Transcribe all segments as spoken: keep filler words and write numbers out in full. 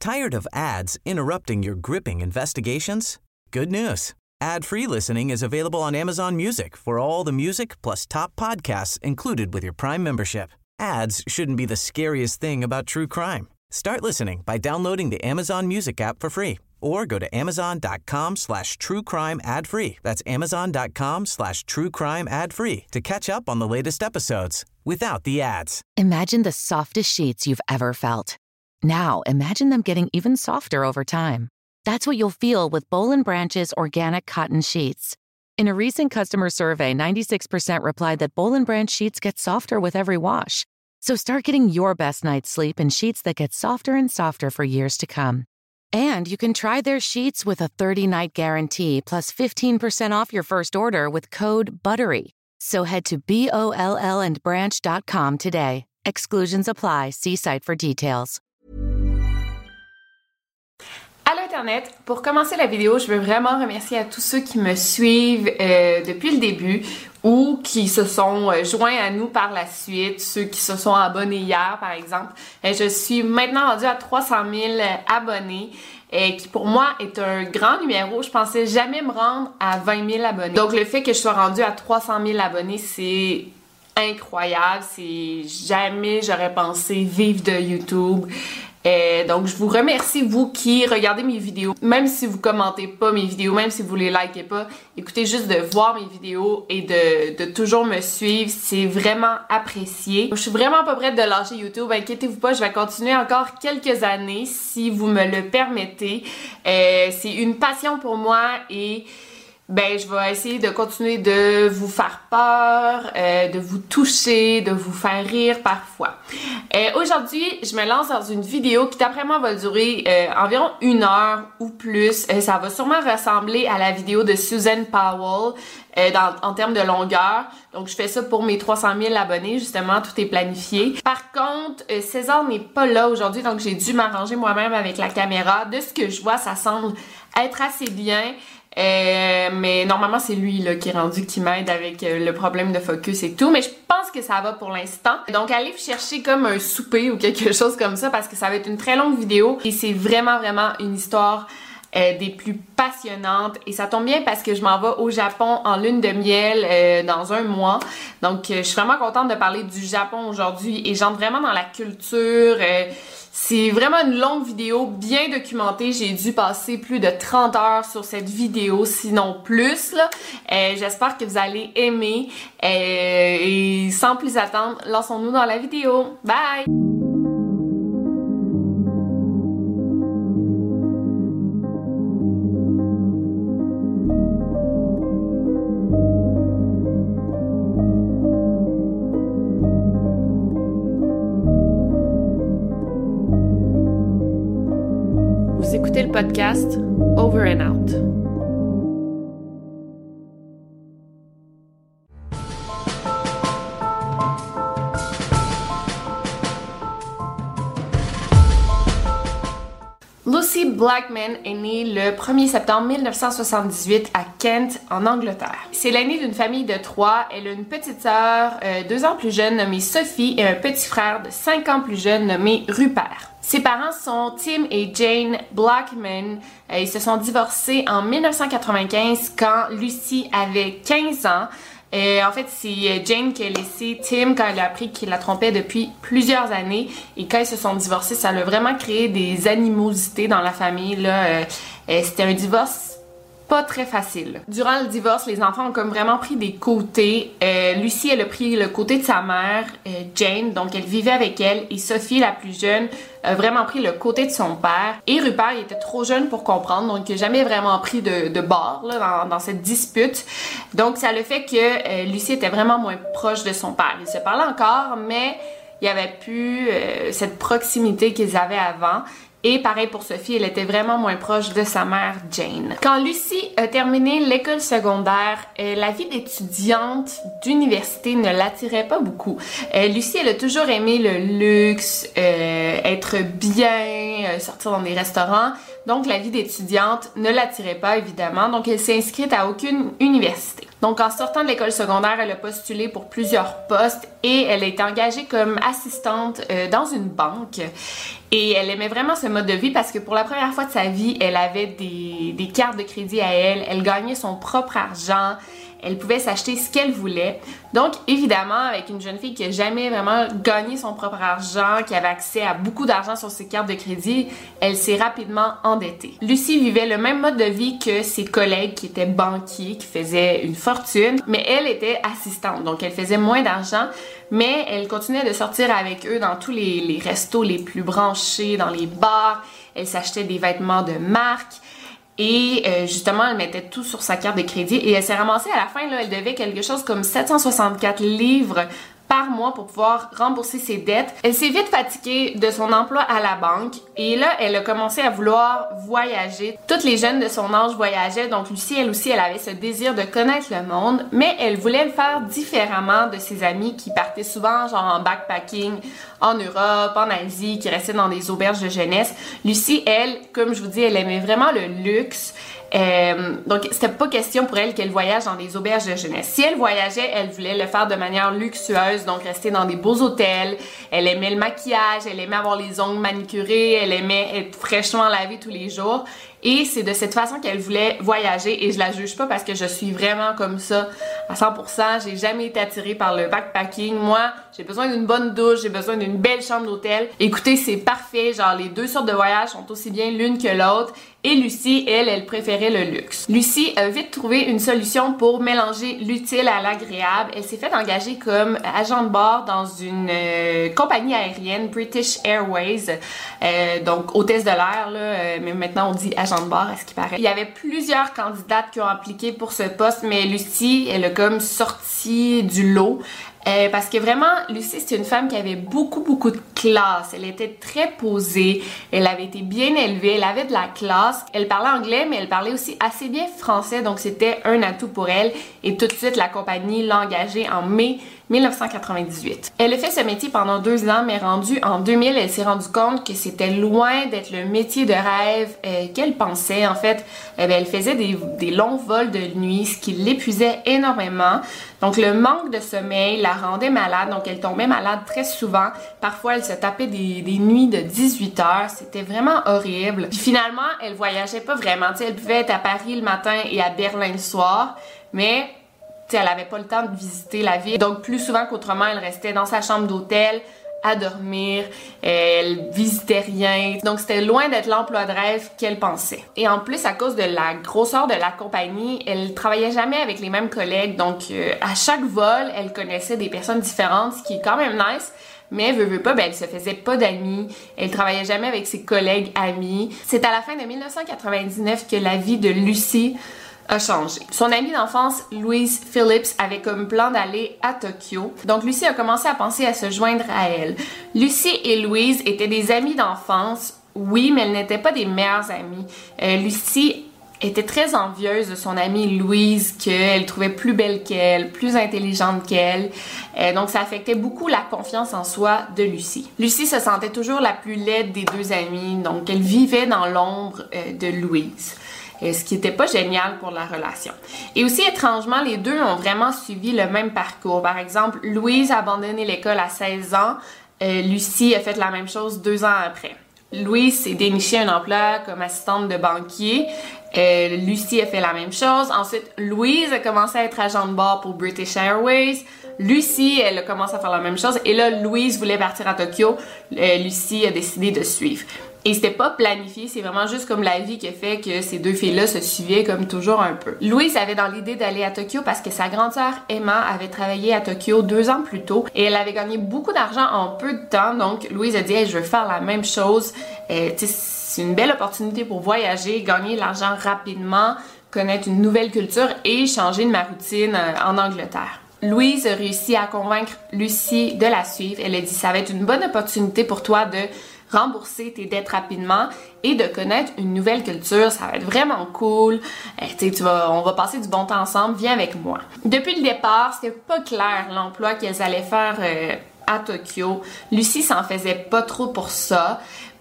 Tired of ads interrupting your gripping investigations? Good news. Ad-free listening is available on Amazon Music for all the music plus top podcasts included with your Prime membership. Ads shouldn't be the scariest thing about true crime. Start listening by downloading the Amazon Music app for free or go to amazon.com slash true crime ad free. That's amazon.com slash true crime ad free to catch up on the latest episodes without the ads. Imagine the softest sheets you've ever felt. Now imagine them getting even softer over time. That's what you'll feel with Boll and Branch's organic cotton sheets. In a recent customer survey, ninety-six percent replied that Boll and Branch sheets get softer with every wash. So start getting your best night's sleep in sheets that get softer and softer for years to come. And you can try their sheets with a thirty-night guarantee plus fifteen percent off your first order with code BUTTERY. So head to B O L L and branch dot com today. Exclusions apply. See site for details. Allô Internet, pour commencer la vidéo, je veux vraiment remercier à tous ceux qui me suivent euh, depuis le début ou qui se sont euh, joints à nous par la suite, ceux qui se sont abonnés hier par exemple. Euh, je suis maintenant rendue à trois cent mille abonnés, euh, qui pour moi est un grand numéro. Je pensais jamais me rendre à vingt mille abonnés. Donc le fait que je sois rendue à trois cent mille abonnés, c'est incroyable. C'est jamais j'aurais pensé vivre de YouTube. Euh, donc je vous remercie vous qui regardez mes vidéos, même si vous commentez pas mes vidéos, même si vous les likez pas, écoutez juste de voir mes vidéos et de, de toujours me suivre, c'est vraiment apprécié. Je suis vraiment pas prête de lâcher YouTube, inquiétez-vous pas, je vais continuer encore quelques années si vous me le permettez. Euh, c'est une passion pour moi et ben, je vais essayer de continuer de vous faire peur, euh, de vous toucher, de vous faire rire parfois. Euh, aujourd'hui, je me lance dans une vidéo qui d'après moi va durer euh, environ une heure ou plus. Euh, ça va sûrement ressembler à la vidéo de Susan Powell euh, dans, en termes de longueur. Donc, je fais ça pour mes trois cent mille abonnés, justement, tout est planifié. Par contre, euh, César n'est pas là aujourd'hui, donc j'ai dû m'arranger moi-même avec la caméra. De ce que je vois, ça semble être assez bien. Euh, mais normalement c'est lui là qui est rendu qui m'aide avec euh, le problème de focus et tout, mais je pense que ça va pour l'instant. Donc allez chercher comme un souper ou quelque chose comme ça parce que ça va être une très longue vidéo et c'est vraiment vraiment une histoire euh, des plus passionnantes et ça tombe bien parce que je m'en vais au Japon en lune de miel euh, dans un mois. Donc euh, je suis vraiment contente de parler du Japon aujourd'hui et j'entre vraiment dans la culture. Euh, C'est vraiment une longue vidéo, bien documentée. J'ai dû passer plus de trente heures sur cette vidéo, sinon plus. Là. Euh, j'espère que vous allez aimer. Euh, et sans plus attendre, lançons-nous dans la vidéo. Bye! Vous écoutez le podcast Over and Out. Lucy Blackman est née le premier septembre mille neuf cent soixante-dix-huit à Kent, en Angleterre. C'est l'aînée d'une famille de trois. Elle a une petite sœur euh, deux ans plus jeune nommée Sophie et un petit frère de cinq ans plus jeune nommé Rupert. Ses parents sont Tim et Jane Blackman. Euh, ils se sont divorcés en mille neuf cent quatre-vingt-quinze quand Lucy avait quinze ans. Euh, en fait, c'est Jane qui a laissé Tim quand elle a appris qu'il la trompait depuis plusieurs années. Et quand ils se sont divorcés, ça a vraiment créé des animosités dans la famille. Là. Euh, euh, c'était un divorce pas très facile. Durant le divorce, les enfants ont comme vraiment pris des côtés. Euh, Lucy, elle a pris le côté de sa mère, euh, Jane, donc elle vivait avec elle. Et Sophie, la plus jeune, a vraiment pris le côté de son père. Et Rupert, il était trop jeune pour comprendre, donc il n'a jamais vraiment pris de, de bord là, dans, dans cette dispute. Donc ça le fait que euh, Lucy était vraiment moins proche de son père. Ils se parlaient encore, mais il n'y avait plus euh, cette proximité qu'ils avaient avant. Et pareil pour Sophie, elle était vraiment moins proche de sa mère Jane. Quand Lucy a terminé l'école secondaire, euh, la vie d'étudiante d'université ne l'attirait pas beaucoup. Euh, Lucy, elle a toujours aimé le luxe, euh, être bien, euh, sortir dans des restaurants. Donc la vie d'étudiante ne l'attirait pas évidemment. Donc elle s'est inscrite à aucune université. Donc en sortant de l'école secondaire, elle a postulé pour plusieurs postes et elle a été engagée comme assistante euh, dans une banque. Et elle aimait vraiment ce mode de vie parce que pour la première fois de sa vie, elle avait des, des cartes de crédit à elle, elle gagnait son propre argent, elle pouvait s'acheter ce qu'elle voulait. Donc, évidemment, avec une jeune fille qui n'a jamais vraiment gagné son propre argent, qui avait accès à beaucoup d'argent sur ses cartes de crédit, elle s'est rapidement endettée. Lucie vivait le même mode de vie que ses collègues qui étaient banquiers, qui faisaient une fortune, mais elle était assistante, donc elle faisait moins d'argent, mais elle continuait de sortir avec eux dans tous les, les restos les plus branchés, dans les bars. Elle s'achetait des vêtements de marque. Et euh, justement, elle mettait tout sur sa carte de crédit et elle s'est ramassée à la fin, là, elle devait quelque chose comme sept cent soixante-quatre livres par mois pour pouvoir rembourser ses dettes. Elle s'est vite fatiguée de son emploi à la banque et là, elle a commencé à vouloir voyager. Toutes les jeunes de son âge voyageaient, donc Lucie, elle aussi, elle avait ce désir de connaître le monde, mais elle voulait le faire différemment de ses amis qui partaient souvent genre en backpacking en Europe, en Asie, qui restaient dans des auberges de jeunesse. Lucie, elle, comme je vous dis, elle aimait vraiment le luxe. Euh, donc, c'était pas question pour elle qu'elle voyage dans des auberges de jeunesse. Si elle voyageait, elle voulait le faire de manière luxueuse, donc rester dans des beaux hôtels. Elle aimait le maquillage, elle aimait avoir les ongles manicurés, elle aimait être fraîchement lavée tous les jours. Et c'est de cette façon qu'elle voulait voyager et je la juge pas parce que je suis vraiment comme ça à cent pour cent. J'ai jamais été attirée par le backpacking. Moi, j'ai besoin d'une bonne douche, j'ai besoin d'une belle chambre d'hôtel. Écoutez, c'est parfait. Genre, les deux sortes de voyages sont aussi bien l'une que l'autre. Et Lucie, elle, elle préférait le luxe. Lucie a vite trouvé une solution pour mélanger l'utile à l'agréable. Elle s'est fait engager comme agent de bord dans une euh, compagnie aérienne, British Airways, euh, donc hôtesse de l'air, là, euh, mais maintenant on dit agent de bord, à ce qui paraît. Il y avait plusieurs candidates qui ont appliqué pour ce poste, mais Lucie, elle a comme sorti du lot. Euh, parce que vraiment, Lucie, c'est une femme qui avait beaucoup, beaucoup de classe. Elle était très posée, elle avait été bien élevée, elle avait de la classe. Elle parlait anglais, mais elle parlait aussi assez bien français, donc c'était un atout pour elle. Et tout de suite, la compagnie l'a engagée en mai mille neuf cent quatre-vingt-dix-huit. Elle a fait ce métier pendant deux ans, mais rendue en deux mille, elle s'est rendue compte que c'était loin d'être le métier de rêve euh, qu'elle pensait. En fait, euh, ben, elle faisait des, des longs vols de nuit, ce qui l'épuisait énormément. Donc, le manque de sommeil la rendait malade, donc elle tombait malade très souvent. Parfois, elle se tapait des, des nuits de dix-huit heures. C'était vraiment horrible. Puis finalement, elle voyageait pas vraiment. T'sais, elle pouvait être à Paris le matin et à Berlin le soir, mais t'sais, elle avait pas le temps de visiter la ville. Donc, plus souvent qu'autrement, elle restait dans sa chambre d'hôtel à dormir, elle visitait rien. Donc, c'était loin d'être l'emploi de rêve qu'elle pensait. Et en plus, à cause de la grosseur de la compagnie, elle travaillait jamais avec les mêmes collègues. Donc, euh, à chaque vol, elle connaissait des personnes différentes, ce qui est quand même nice. Mais veut, veut pas, ben elle se faisait pas d'amis. Elle travaillait jamais avec ses collègues amis. C'est à la fin de mille neuf cent quatre-vingt-dix-neuf que la vie de Lucie a changé. Son amie d'enfance, Louise Phillips, avait comme plan d'aller à Tokyo. Donc, Lucie a commencé à penser à se joindre à elle. Lucie et Louise étaient des amies d'enfance, oui, mais elles n'étaient pas des meilleures amies. Euh, Lucie était très envieuse de son amie Louise, qu'elle trouvait plus belle qu'elle, plus intelligente qu'elle. Euh, donc, ça affectait beaucoup la confiance en soi de Lucie. Lucie se sentait toujours la plus laide des deux amies, donc elle vivait dans l'ombre euh, de Louise. Ce qui n'était pas génial pour la relation. Et aussi, étrangement, les deux ont vraiment suivi le même parcours. Par exemple, Louise a abandonné l'école à seize ans. Euh, Lucie a fait la même chose deux ans après. Louise s'est déniché un emploi comme assistante de banquier. Euh, Lucie a fait la même chose. Ensuite, Louise a commencé à être agent de bord pour British Airways. Lucie, elle a commencé à faire la même chose. Et là, Louise voulait partir à Tokyo. Euh, Lucie a décidé de suivre. Et c'était pas planifié, c'est vraiment juste comme la vie qui a fait que ces deux filles-là se suivaient comme toujours un peu. Louise avait dans l'idée d'aller à Tokyo parce que sa grande sœur Emma avait travaillé à Tokyo deux ans plus tôt et elle avait gagné beaucoup d'argent en peu de temps. Donc Louise a dit hey, « je veux faire la même chose euh, ». C'est une belle opportunité pour voyager, gagner de l'argent rapidement, connaître une nouvelle culture et changer de ma routine euh, en Angleterre. Louise a réussi à convaincre Lucie de la suivre. Elle a dit « ça va être une bonne opportunité pour toi de rembourser tes dettes rapidement et de connaître une nouvelle culture, ça va être vraiment cool. Euh, tu vas, on va passer du bon temps ensemble, viens avec moi. » Depuis le départ, c'était pas clair l'emploi qu'elles allaient faire euh, à Tokyo. Lucie s'en faisait pas trop pour ça,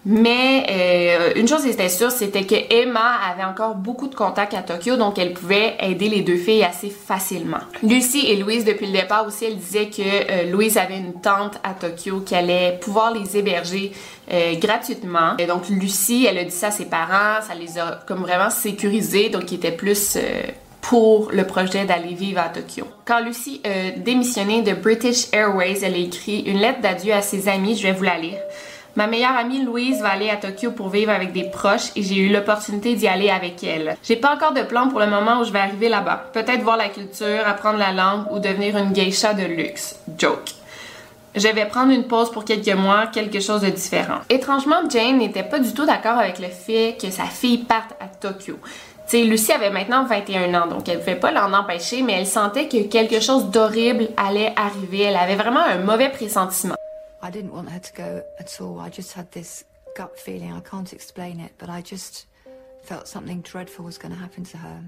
Mais euh, une chose était sûre, c'était que Emma avait encore beaucoup de contacts à Tokyo, donc elle pouvait aider les deux filles assez facilement. Lucy et Louise, depuis le départ aussi, elles disaient que euh, Louise avait une tante à Tokyo qui allait pouvoir les héberger euh, gratuitement. Et donc Lucy, elle a dit ça à ses parents, ça les a comme vraiment sécurisés, donc ils étaient plus... Euh, pour le projet d'aller vivre à Tokyo. Quand Lucy a démissionné de British Airways, elle a écrit une lettre d'adieu à ses amis, je vais vous la lire. Ma meilleure amie Louise va aller à Tokyo pour vivre avec des proches et j'ai eu l'opportunité d'y aller avec elle. J'ai pas encore de plan pour le moment où je vais arriver là-bas. Peut-être voir la culture, apprendre la langue ou devenir une geisha de luxe. Joke. Je vais prendre une pause pour quelques mois, quelque chose de différent. Étrangement, Jane n'était pas du tout d'accord avec le fait que sa fille parte à Tokyo. T'sais, Lucy avait maintenant vingt et un ans, donc elle ne pouvait pas l'en empêcher, mais elle sentait que quelque chose d'horrible allait arriver. Elle avait vraiment un mauvais pressentiment. I didn't want her to go at all. I just had this gut feeling. I can't explain it, but I just felt something dreadful was going to happen to her.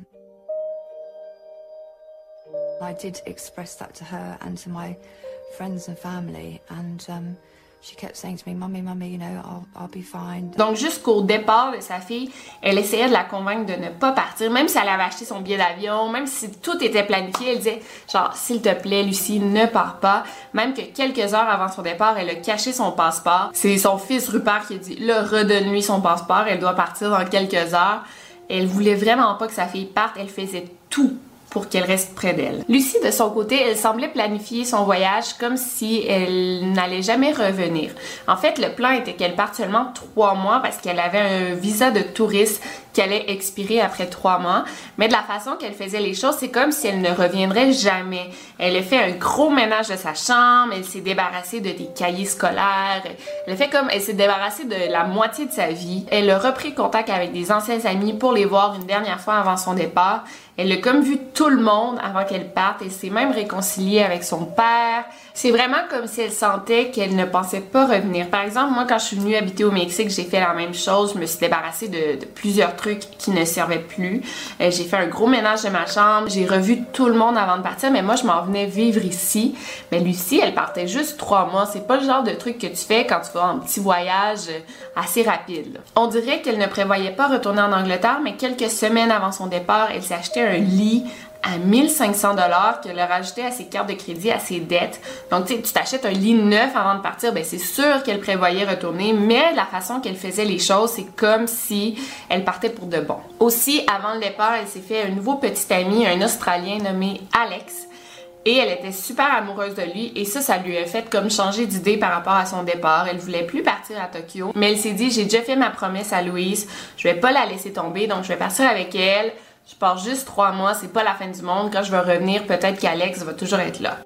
I did express that to her and to my friends and family, and um, she kept saying to me, "Mummy, mummy, you know, I'll, I'll be fine." Donc jusqu'au départ de sa fille, elle essayait de la convaincre de ne pas partir, même si elle avait acheté son billet d'avion, même si tout était planifié, elle disait genre s'il te plaît Lucie, ne pars pas. Même que quelques heures avant son départ, elle a caché son passeport. C'est son fils Rupert qui a dit là redonne-lui son passeport, elle doit partir dans quelques heures. Elle voulait vraiment pas que sa fille parte, elle faisait tout pour qu'elle reste près d'elle. Lucy, de son côté, elle semblait planifier son voyage comme si elle n'allait jamais revenir. En fait, le plan était qu'elle parte seulement trois mois parce qu'elle avait un visa de touriste qui allait expirer après trois mois. Mais de la façon qu'elle faisait les choses, c'est comme si elle ne reviendrait jamais. Elle a fait un gros ménage de sa chambre, elle s'est débarrassée de des cahiers scolaires, elle a fait comme, elle s'est débarrassée de la moitié de sa vie. Elle a repris contact avec des anciens amis pour les voir une dernière fois avant son départ. Elle a comme vu tout le monde avant qu'elle parte. Elle s'est même réconciliée avec son père. C'est vraiment comme si elle sentait qu'elle ne pensait pas revenir. Par exemple, moi, quand je suis venue habiter au Mexique, j'ai fait la même chose. Je me suis débarrassée de, de plusieurs trucs qui ne servaient plus. Euh, j'ai fait un gros ménage de ma chambre. J'ai revu tout le monde avant de partir, mais moi, je m'en venais vivre ici. Mais Lucie, elle partait juste trois mois. C'est pas le genre de truc que tu fais quand tu vas en petit voyage assez rapide, là. On dirait qu'elle ne prévoyait pas retourner en Angleterre, mais quelques semaines avant son départ, elle s'est acheté un lit à mille cinq cents dollars qu'elle a rajouté à ses cartes de crédit, à ses dettes. Donc, tu sais, tu t'achètes un lit neuf avant de partir, ben c'est sûr qu'elle prévoyait retourner, mais la façon qu'elle faisait les choses, c'est comme si elle partait pour de bon. Aussi, avant le départ, elle s'est fait un nouveau petit ami, un Australien nommé Alex, et elle était super amoureuse de lui, et ça, ça lui a fait comme changer d'idée par rapport à son départ. Elle voulait plus partir à Tokyo, mais elle s'est dit, j'ai déjà fait ma promesse à Louise, je vais pas la laisser tomber, donc je vais partir avec elle. Je pars juste trois mois, c'est pas la fin du monde. Quand je vais revenir, peut-être qu'Alex va toujours être là.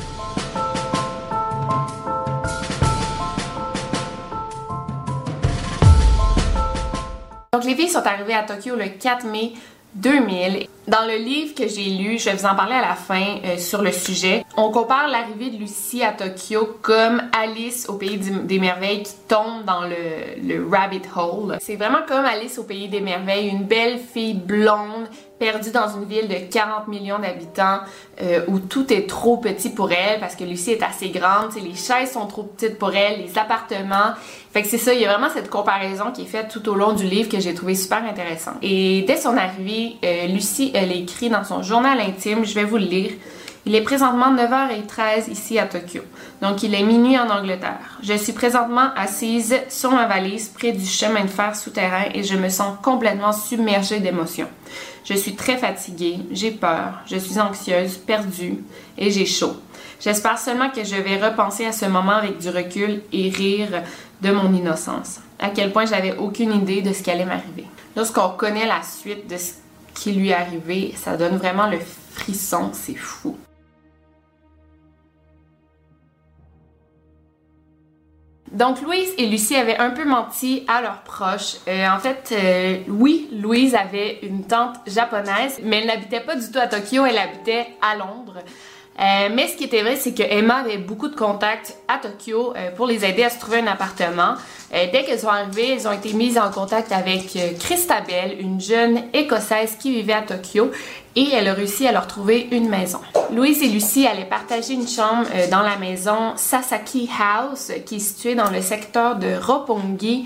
Donc les filles sont arrivées à Tokyo le quatre mai deux mille. Dans le livre que j'ai lu, je vais vous en parler à la fin euh, sur le sujet, on compare l'arrivée de Lucy à Tokyo comme Alice au Pays des Merveilles qui tombe dans le, le rabbit hole. C'est vraiment comme Alice au Pays des Merveilles, une belle fille blonde perdue dans une ville de quarante millions d'habitants euh, où tout est trop petit pour elle parce que Lucy est assez grande, les chaises sont trop petites pour elle, les appartements. Fait que c'est ça, il y a vraiment cette comparaison qui est faite tout au long du livre que j'ai trouvé super intéressant. Et dès son arrivée, euh, Lucy, elle écrit dans son journal intime, je vais vous le lire. Il est présentement neuf heures treize ici à Tokyo, donc il est minuit en Angleterre. Je suis présentement assise sur ma valise près du chemin de fer souterrain et je me sens complètement submergée d'émotions. Je suis très fatiguée, j'ai peur, je suis anxieuse, perdue et j'ai chaud. J'espère seulement que je vais repenser à ce moment avec du recul et rire de mon innocence. À quel point j'avais aucune idée de ce qui allait m'arriver. Lorsqu'on connaît la suite de ce qui lui est arrivé, ça donne vraiment le frisson, c'est fou. Donc, Louise et Lucy avaient un peu menti à leurs proches. Euh, en fait, euh, oui, Louise avait une tante japonaise, mais elle n'habitait pas du tout à Tokyo, elle habitait à Londres. Euh, mais ce qui était vrai, c'est que Emma avait beaucoup de contacts à Tokyo euh, pour les aider à se trouver un appartement. Euh, dès qu'elles sont arrivées, elles ont été mises en contact avec euh, Christabel, une jeune Écossaise qui vivait à Tokyo, et elle a réussi à leur trouver une maison. Louise et Lucy allaient partager une chambre euh, dans la maison Sasaki House, qui est située dans le secteur de Roppongi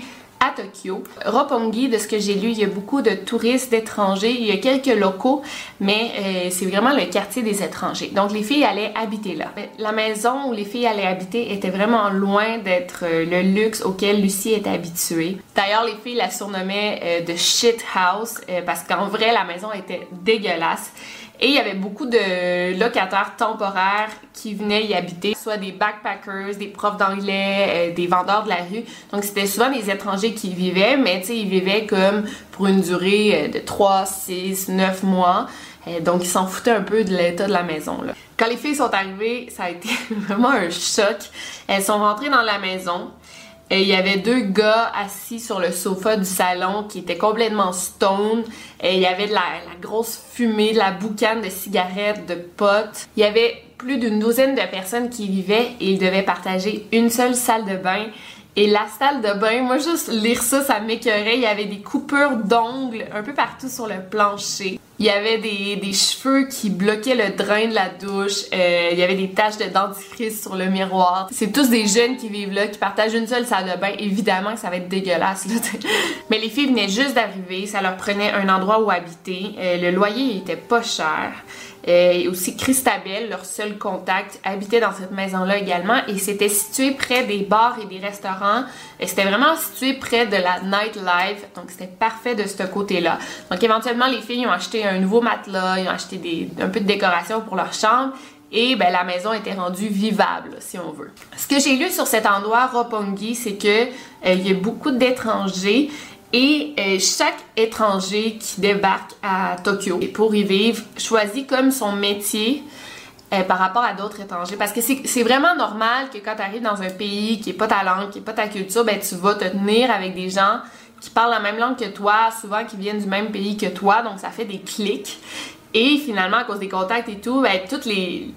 à Tokyo. Roppongi, de ce que j'ai lu, il y a beaucoup de touristes, d'étrangers, il y a quelques locaux, mais euh, c'est vraiment le quartier des étrangers. Donc les filles allaient habiter là. La maison où les filles allaient habiter était vraiment loin d'être euh, le luxe auquel Lucy était habituée. D'ailleurs, les filles la surnommaient euh, de shit house euh, parce qu'en vrai, la maison était dégueulasse. Et il y avait beaucoup de locataires temporaires qui venaient y habiter, soit des backpackers, des profs d'anglais, euh, des vendeurs de la rue. Donc c'était souvent des étrangers qui y vivaient, mais tu sais, ils vivaient comme pour une durée de trois, six, neuf mois. Euh, donc ils s'en foutaient un peu de l'état de la maison, là. Quand les filles sont arrivées, ça a été vraiment un choc. Elles sont rentrées dans la maison. Et il y avait deux gars assis sur le sofa du salon qui étaient complètement stone. Et il y avait de la, la grosse fumée, de la boucane de cigarettes, de potes. Il y avait plus d'une douzaine de personnes qui y vivaient et ils devaient partager une seule salle de bain. Et la salle de bain, moi juste lire ça, ça m'écœurait. Il y avait des coupures d'ongles un peu partout sur le plancher. Il y avait des, des cheveux qui bloquaient le drain de la douche. Euh, il y avait des taches de dentifrice sur le miroir. C'est tous des jeunes qui vivent là, qui partagent une seule salle de bain. Évidemment que ça va être dégueulasse, là. Mais les filles venaient juste d'arriver. Ça leur prenait un endroit où habiter. Euh, le loyer était pas cher. Euh, et aussi Christabel, leur seul contact, habitait dans cette maison-là également et c'était situé près des bars et des restaurants. Et c'était vraiment situé près de la nightlife, donc c'était parfait de ce côté-là. Donc éventuellement, les filles ont acheté un nouveau matelas, ils ont acheté des, un peu de décoration pour leur chambre et ben, la maison était rendue vivable, si on veut. Ce que j'ai lu sur cet endroit, Roppongi, c'est que euh, il y a beaucoup d'étrangers. Et euh, chaque étranger qui débarque à Tokyo pour y vivre choisit comme son métier euh, par rapport à d'autres étrangers. Parce que c'est vraiment normal que quand tu arrives dans un pays qui n'est pas ta langue, qui n'est pas ta culture, ben, tu vas te tenir avec des gens qui parlent la même langue que toi, souvent qui viennent du même pays que toi, donc ça fait des clics. Et finalement, à cause des contacts et tout, ben, toutes les,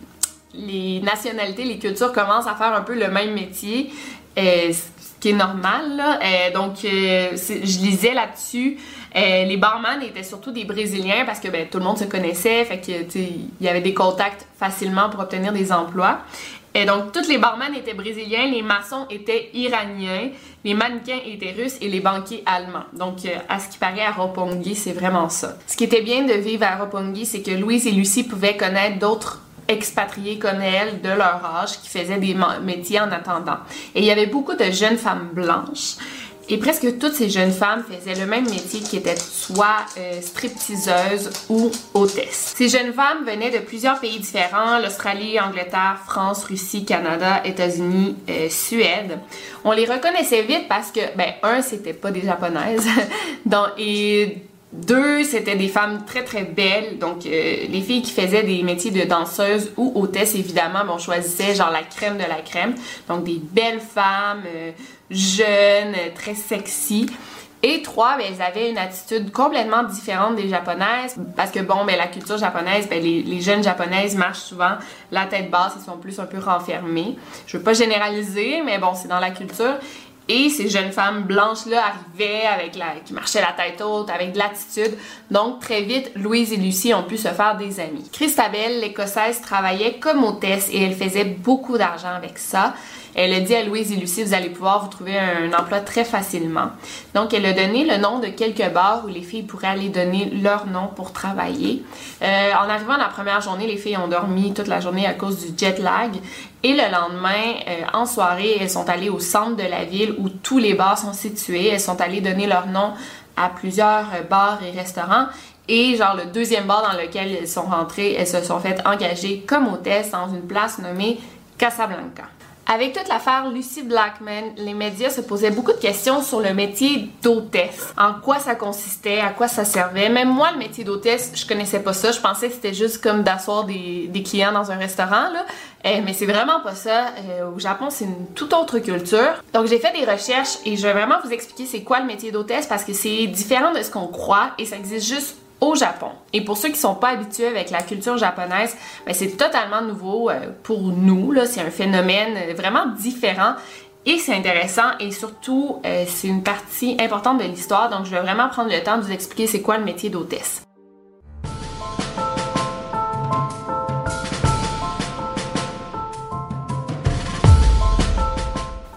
les nationalités, les cultures commencent à faire un peu le même métier. Euh, qui est normal, là. Euh, donc, euh, je lisais là-dessus. Euh, les barman étaient surtout des Brésiliens parce que ben, tout le monde se connaissait, fait que il y avait des contacts facilement pour obtenir des emplois. Et donc, tous les barman étaient brésiliens, les maçons étaient iraniens, les mannequins étaient russes et les banquiers allemands. Donc, euh, à ce qui paraît, à Roppongi, c'est vraiment ça. Ce qui était bien de vivre à Roppongi, c'est que Louise et Lucy pouvaient connaître d'autres expatriés comme elles de leur âge qui faisaient des métiers en attendant. Et il y avait beaucoup de jeunes femmes blanches et presque toutes ces jeunes femmes faisaient le même métier qui était soit euh, stripteaseuse ou hôtesse. Ces jeunes femmes venaient de plusieurs pays différents, l'Australie, Angleterre, France, Russie, Canada, États-Unis, euh, Suède. On les reconnaissait vite parce que, ben, un, c'était pas des japonaises, donc, et deux, c'était des femmes très très belles, donc euh, les filles qui faisaient des métiers de danseuses ou hôtesses, évidemment, ben, on choisissait genre la crème de la crème, donc des belles femmes, euh, jeunes, euh, très sexy. Et trois, ben, elles avaient une attitude complètement différente des japonaises, parce que bon, ben, la culture japonaise, ben, les, les jeunes japonaises marchent souvent la tête basse, elles sont plus un peu renfermées. Je veux pas généraliser, mais bon, c'est dans la culture. Et ces jeunes femmes blanches-là arrivaient avec la, qui marchaient la tête haute, avec de l'attitude. Donc, très vite, Louise et Lucy ont pu se faire des amis. Christabel, l'écossaise, travaillait comme hôtesse et elle faisait beaucoup d'argent avec ça. Elle a dit à Louise et Lucy, vous allez pouvoir vous trouver un emploi très facilement. Donc, elle a donné le nom de quelques bars où les filles pourraient aller donner leur nom pour travailler. Euh, en arrivant la première journée, les filles ont dormi toute la journée à cause du jet lag. Et le lendemain, euh, en soirée, elles sont allées au centre de la ville où tous les bars sont situés. Elles sont allées donner leur nom à plusieurs euh, bars et restaurants. Et genre le deuxième bar dans lequel elles sont rentrées, elles se sont faites engager comme hôtesses dans une place nommée Casablanca. Avec toute l'affaire Lucy Blackman, les médias se posaient beaucoup de questions sur le métier d'hôtesse. En quoi ça consistait, à quoi ça servait. Même moi, le métier d'hôtesse, je connaissais pas ça. Je pensais que c'était juste comme d'asseoir des, des clients dans un restaurant, là. Euh, mais c'est vraiment pas ça. Euh, au Japon, c'est une toute autre culture. Donc, j'ai fait des recherches et je vais vraiment vous expliquer c'est quoi le métier d'hôtesse parce que c'est différent de ce qu'on croit et ça existe juste au Japon. Et pour ceux qui sont pas habitués avec la culture japonaise, ben c'est totalement nouveau euh, pour nous, là. C'est un phénomène vraiment différent et c'est intéressant et surtout, euh, c'est une partie importante de l'histoire. Donc, je vais vraiment prendre le temps de vous expliquer c'est quoi le métier d'hôtesse.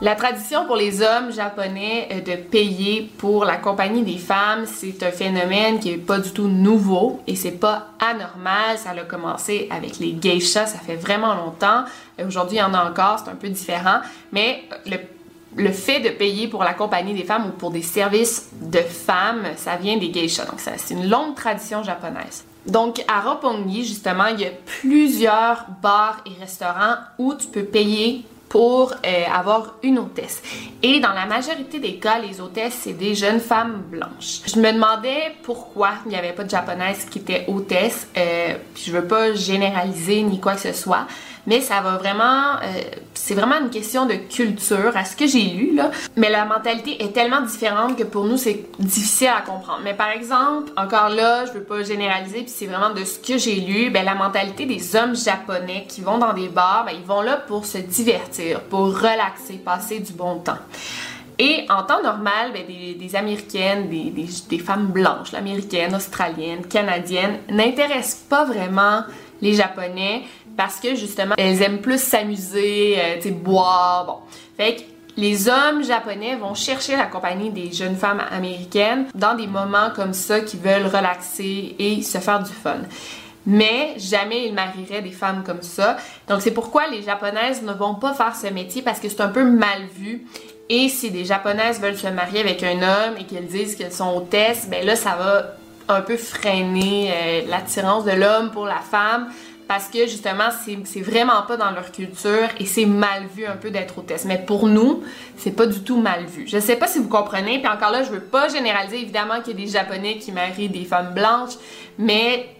La tradition pour les hommes japonais de payer pour la compagnie des femmes, c'est un phénomène qui est pas du tout nouveau et c'est pas anormal. Ça a commencé avec les geishas, ça fait vraiment longtemps. Aujourd'hui, il y en a encore, c'est un peu différent, mais le Le fait de payer pour la compagnie des femmes ou pour des services de femmes, ça vient des geishas. Donc, ça, c'est une longue tradition japonaise. Donc, à Roppongi, justement, il y a plusieurs bars et restaurants où tu peux payer pour euh, avoir une hôtesse. Et dans la majorité des cas, les hôtesses, c'est des jeunes femmes blanches. Je me demandais pourquoi il n'y avait pas de japonaises qui étaient hôtesses. Euh, puis je veux pas généraliser ni quoi que ce soit, mais ça va vraiment... Euh, c'est vraiment une question de culture, à ce que j'ai lu, là. Mais la mentalité est tellement différente que pour nous, c'est difficile à comprendre. Mais par exemple, encore là, je veux pas généraliser, puis c'est vraiment de ce que j'ai lu, ben la mentalité des hommes japonais qui vont dans des bars, ben ils vont là pour se divertir, pour relaxer, passer du bon temps. Et en temps normal, ben, des, des Américaines, des, des, des femmes blanches, l'américaine, australienne, canadienne, n'intéressent pas vraiment les Japonais parce que justement, elles aiment plus s'amuser, euh, tu sais, boire, bon. Fait que les hommes japonais vont chercher la compagnie des jeunes femmes américaines dans des moments comme ça qui veulent relaxer et se faire du fun. Mais jamais ils marieraient des femmes comme ça. Donc c'est pourquoi les Japonaises ne vont pas faire ce métier parce que c'est un peu mal vu. Et si des Japonaises veulent se marier avec un homme et qu'elles disent qu'elles sont hôtesses, ben là ça va un peu freiner euh, l'attirance de l'homme pour la femme. Parce que justement, c'est, c'est vraiment pas dans leur culture et c'est mal vu un peu d'être hôtesse. Mais pour nous, c'est pas du tout mal vu. Je sais pas si vous comprenez, puis encore là, je veux pas généraliser, évidemment qu'il y a des Japonais qui marient des femmes blanches, mais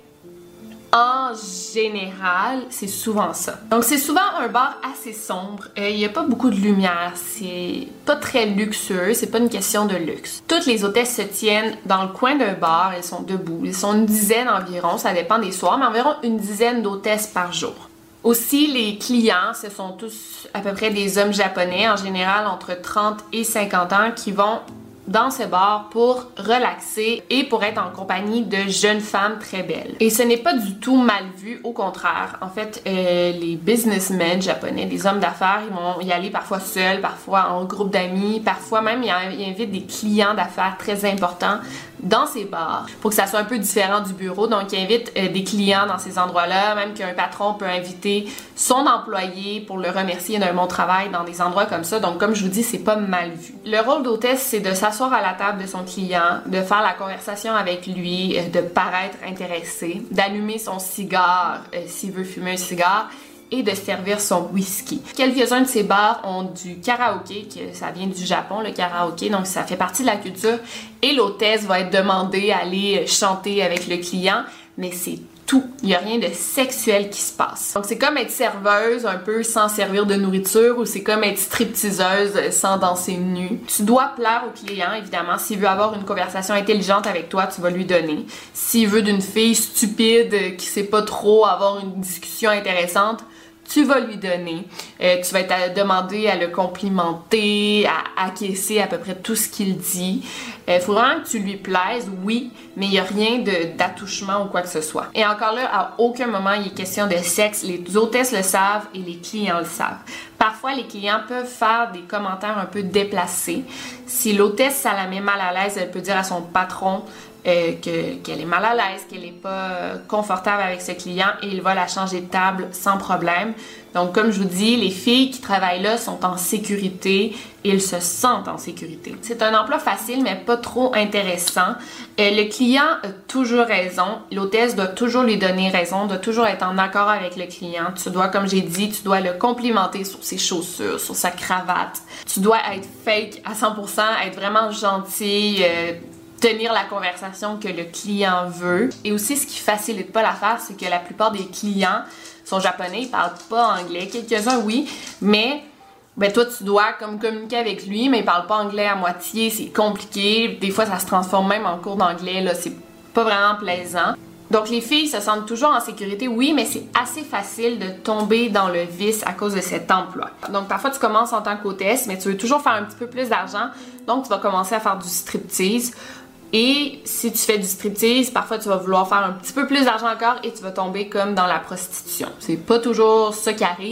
en général, c'est souvent ça. Donc c'est souvent un bar assez sombre, il euh, n'y a pas beaucoup de lumière, c'est pas très luxueux, c'est pas une question de luxe. Toutes les hôtesses se tiennent dans le coin d'un bar, elles sont debout, elles sont une dizaine environ, ça dépend des soirs, mais environ une dizaine d'hôtesses par jour. Aussi, les clients, ce sont tous à peu près des hommes japonais, en général entre trente et cinquante ans, qui vont dans ce bar pour relaxer et pour être en compagnie de jeunes femmes très belles. Et ce n'est pas du tout mal vu, au contraire. En fait, euh, les businessmen japonais, des hommes d'affaires, ils vont y aller parfois seuls, parfois en groupe d'amis, parfois même ils, ils invitent des clients d'affaires très importants dans ces bars pour que ça soit un peu différent du bureau. Donc, ils invitent euh, des clients dans ces endroits-là, même qu'un patron peut inviter son employé pour le remercier d'un bon travail dans des endroits comme ça. Donc, comme je vous dis, c'est pas mal vu. Le rôle d'hôtesse, c'est de s'asseoir à la table de son client, de faire la conversation avec lui, euh, de paraître intéressé, d'allumer son cigare euh, s'il veut fumer un cigare, et de servir son whisky. Quelques-uns de ces bars ont du karaoké, que ça vient du Japon, le karaoké, donc ça fait partie de la culture, et l'hôtesse va être demandée à aller chanter avec le client, mais c'est tout. Il n'y a rien de sexuel qui se passe. Donc c'est comme être serveuse un peu sans servir de nourriture, ou c'est comme être stripteaseuse sans danser nue. Tu dois plaire au client, évidemment. S'il veut avoir une conversation intelligente avec toi, tu vas lui donner. S'il veut d'une fille stupide qui sait pas trop avoir une discussion intéressante, tu vas lui donner. Euh, tu vas être demandé à le complimenter, à acquiescer à peu près tout ce qu'il dit. Il euh, faut vraiment que tu lui plaises, oui, mais il n'y a rien de, d'attouchement ou quoi que ce soit. Et encore là, à aucun moment il est question de sexe. Les hôtesses le savent et les clients le savent. Parfois, les clients peuvent faire des commentaires un peu déplacés. Si l'hôtesse, ça la met mal à l'aise, elle peut dire à son patron Euh, que, qu'elle est mal à l'aise, qu'elle n'est pas euh, confortable avec ce client et il va la changer de table sans problème. Donc, comme je vous dis, les filles qui travaillent là sont en sécurité et elles se sentent en sécurité. C'est un emploi facile, mais pas trop intéressant. Euh, le client a toujours raison. L'hôtesse doit toujours lui donner raison, doit toujours être en accord avec le client. Tu dois, comme j'ai dit, tu dois le complimenter sur ses chaussures, sur sa cravate. Tu dois être fake à cent pour cent, être vraiment gentil, euh, tenir la conversation que le client veut. Et aussi, ce qui facilite pas l'affaire, c'est que la plupart des clients sont japonais, ils parlent pas anglais. Quelques-uns, oui, mais ben toi, tu dois comme communiquer avec lui, mais il parle pas anglais à moitié, c'est compliqué. Des fois, ça se transforme même en cours d'anglais, là, c'est pas vraiment plaisant. Donc, les filles se sentent toujours en sécurité, oui, mais c'est assez facile de tomber dans le vice à cause de cet emploi. Donc, parfois, tu commences en tant qu'hôtesse, mais tu veux toujours faire un petit peu plus d'argent, donc tu vas commencer à faire du striptease. Et si tu fais du striptease, parfois tu vas vouloir faire un petit peu plus d'argent encore et tu vas tomber comme dans la prostitution. C'est pas toujours ça qui arrive,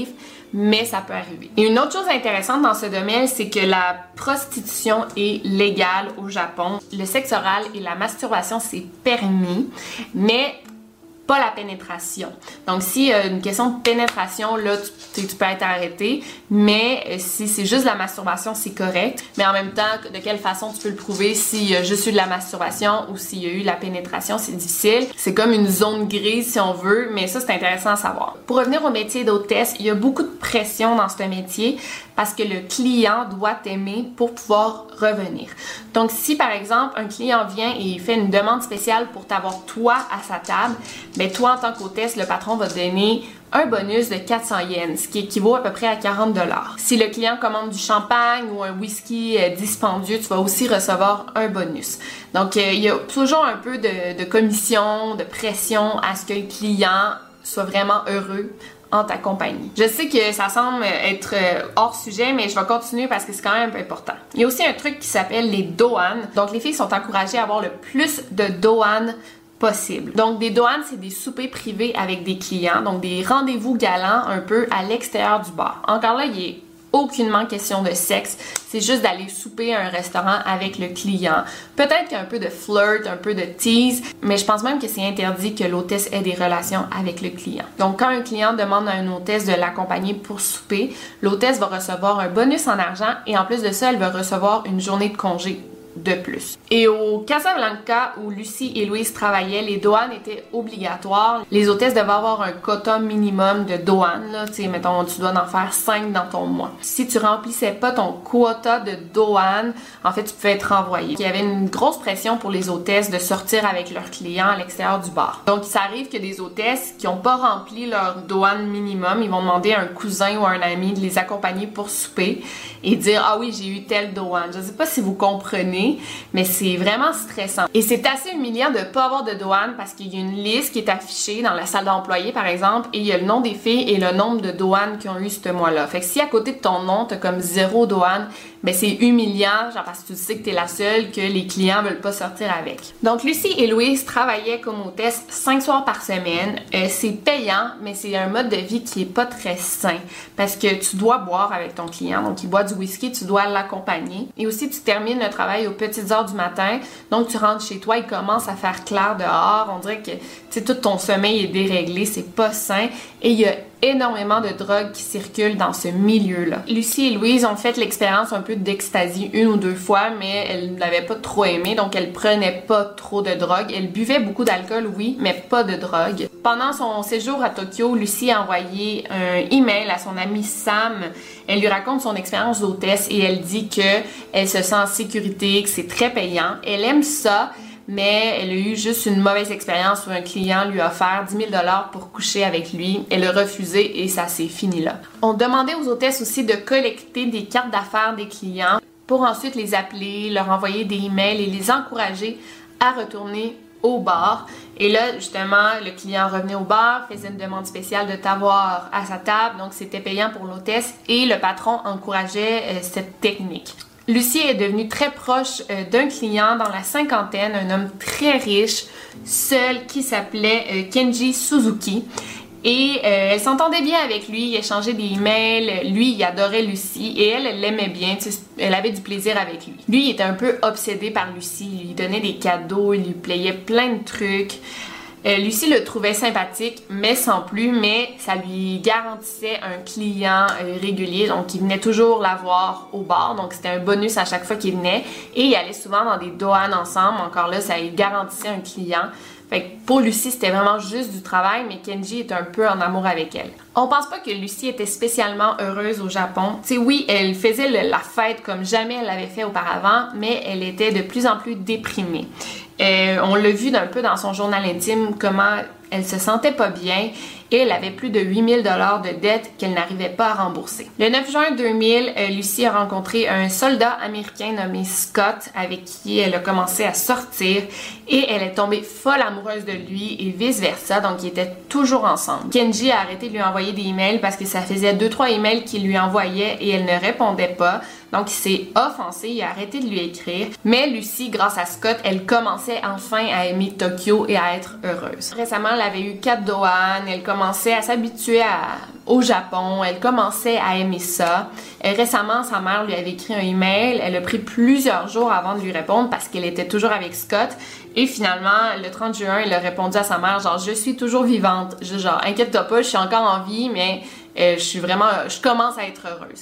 mais ça peut arriver. Et une autre chose intéressante dans ce domaine, c'est que la prostitution est légale au Japon. Le sexe oral et la masturbation, c'est permis, mais pas la pénétration. Donc, s'il y a une question de pénétration, là, tu, tu peux être arrêté, mais euh, si c'est juste la masturbation, c'est correct. Mais en même temps, de quelle façon tu peux le prouver s'il y a juste eu de la masturbation ou s'il y a eu la pénétration, c'est difficile. C'est comme une zone grise, si on veut, mais ça, c'est intéressant à savoir. Pour revenir au métier d'hôtesse, il y a beaucoup de pression dans ce métier parce que le client doit t'aimer pour pouvoir revenir. Donc, si par exemple, un client vient et fait une demande spéciale pour t'avoir toi à sa table, ben toi, en tant qu'hôtesse, le patron va te donner un bonus de quatre cents yens, ce qui équivaut à peu près à quarante dollars. Si le client commande du champagne ou un whisky euh, dispendieux, tu vas aussi recevoir un bonus. Donc, euh, il y a toujours un peu de, de commission, de pression à ce que le client soit vraiment heureux en ta compagnie. Je sais que ça semble être hors sujet, mais je vais continuer parce que c'est quand même un peu important. Il y a aussi un truc qui s'appelle les doans. Donc, les filles sont encouragées à avoir le plus de doans possible. Donc, des doans, c'est des soupers privés avec des clients, donc des rendez-vous galants un peu à l'extérieur du bar. Encore là, il est aucunement question de sexe, c'est juste d'aller souper à un restaurant avec le client. Peut-être qu'il y a un peu de flirt, un peu de tease, mais je pense même que c'est interdit que l'hôtesse ait des relations avec le client. Donc, quand un client demande à une hôtesse de l'accompagner pour souper, l'hôtesse va recevoir un bonus en argent et en plus de ça, elle va recevoir une journée de congé de plus. Et au Casablanca, où Lucie et Louise travaillaient, les douanes étaient obligatoires. Les hôtesses devaient avoir un quota minimum de douanes, là. Tu sais, mettons, tu dois en faire cinq dans ton mois. Si tu remplissais pas ton quota de douanes, en fait, tu pouvais être renvoyé. Il y avait une grosse pression pour les hôtesses de sortir avec leurs clients à l'extérieur du bar. Donc, ça arrive que des hôtesses qui n'ont pas rempli leur douane minimum, ils vont demander à un cousin ou à un ami de les accompagner pour souper et dire « Ah oui, j'ai eu telle douane ». Je sais pas si vous comprenez, mais c'est vraiment stressant. Et c'est assez humiliant de pas avoir de douane parce qu'il y a une liste qui est affichée dans la salle d'employés, par exemple, et il y a le nom des filles et le nombre de douanes qui ont eu ce mois-là. Fait que si à côté de ton nom, t'as comme zéro douane, ben c'est humiliant, genre parce que tu sais que t'es la seule que les clients veulent pas sortir avec. Donc, Lucie et Louise travaillaient comme hôtesse cinq soirs par semaine. Euh, c'est payant, mais c'est un mode de vie qui est pas très sain parce que tu dois boire avec ton client. Donc, il boit du whisky, tu dois l'accompagner. Et aussi, tu termines le travail aux petites heures du matin. Donc, tu rentres chez toi, il commence à faire clair dehors. On dirait que, tu sais, tout ton sommeil est déréglé. C'est pas sain. Et il y a énormément de drogues qui circulent dans ce milieu-là. Lucie et Louise ont fait l'expérience un peu d'ecstasy une ou deux fois, mais elles n'avaient pas trop aimé, donc elles prenaient pas trop de drogue. Elles buvaient beaucoup d'alcool, oui, mais pas de drogue. Pendant son séjour à Tokyo, Lucie a envoyé un email à son amie Sam. Elle lui raconte son expérience d'hôtesse et elle dit que elle se sent en sécurité, que c'est très payant. Elle aime ça, mais elle a eu juste une mauvaise expérience où un client lui a offert dix mille dollars pour coucher avec lui. Elle a refusé et ça s'est fini là. On demandait aux hôtesses aussi de collecter des cartes d'affaires des clients pour ensuite les appeler, leur envoyer des emails et les encourager à retourner au bar. Et là, justement, le client revenait au bar, faisait une demande spéciale de t'avoir à sa table, donc c'était payant pour l'hôtesse et le patron encourageait euh, cette technique. Lucie est devenue très proche euh, d'un client dans la cinquantaine, un homme très riche, seul, qui s'appelait euh, Kenji Suzuki. Et euh, elle s'entendait bien avec lui, il échangeait des emails, lui il adorait Lucie et elle, elle l'aimait bien, elle avait du plaisir avec lui. Lui il était un peu obsédé par Lucie, il lui donnait des cadeaux, il lui payait plein de trucs. Euh, Lucie le trouvait sympathique, mais sans plus, mais ça lui garantissait un client euh, régulier, donc il venait toujours la voir au bar, donc c'était un bonus à chaque fois qu'il venait, et il allait souvent dans des douanes ensemble, encore là, ça lui garantissait un client. Fait que pour Lucie, c'était vraiment juste du travail, mais Kenji était un peu en amour avec elle. On pense pas que Lucie était spécialement heureuse au Japon. Tu sais, oui, elle faisait le, la fête comme jamais elle l'avait fait auparavant, mais elle était de plus en plus déprimée. Euh, on l'a vu d'un peu dans son journal intime comment elle se sentait pas bien et elle avait plus de huit mille dollars de dettes qu'elle n'arrivait pas à rembourser. Le neuf juin deux mille, euh, Lucie a rencontré un soldat américain nommé Scott avec qui elle a commencé à sortir et elle est tombée folle amoureuse de lui et vice-versa, donc ils étaient toujours ensemble. Kenji a arrêté de lui envoyer des emails parce que ça faisait deux trois emails qu'il lui envoyait et elle ne répondait pas. Donc, il s'est offensé, il a arrêté de lui écrire. Mais Lucie, grâce à Scott, elle commençait enfin à aimer Tokyo et à être heureuse. Récemment, elle avait eu quatre douanes, elle commençait à s'habituer à, au Japon, elle commençait à aimer ça. Et récemment, sa mère lui avait écrit un email, elle a pris plusieurs jours avant de lui répondre parce qu'elle était toujours avec Scott. Et finalement, le trente juin, elle a répondu à sa mère, genre, je suis toujours vivante, je, genre, inquiète-toi pas, je suis encore en vie, mais euh, je suis vraiment, je commence à être heureuse.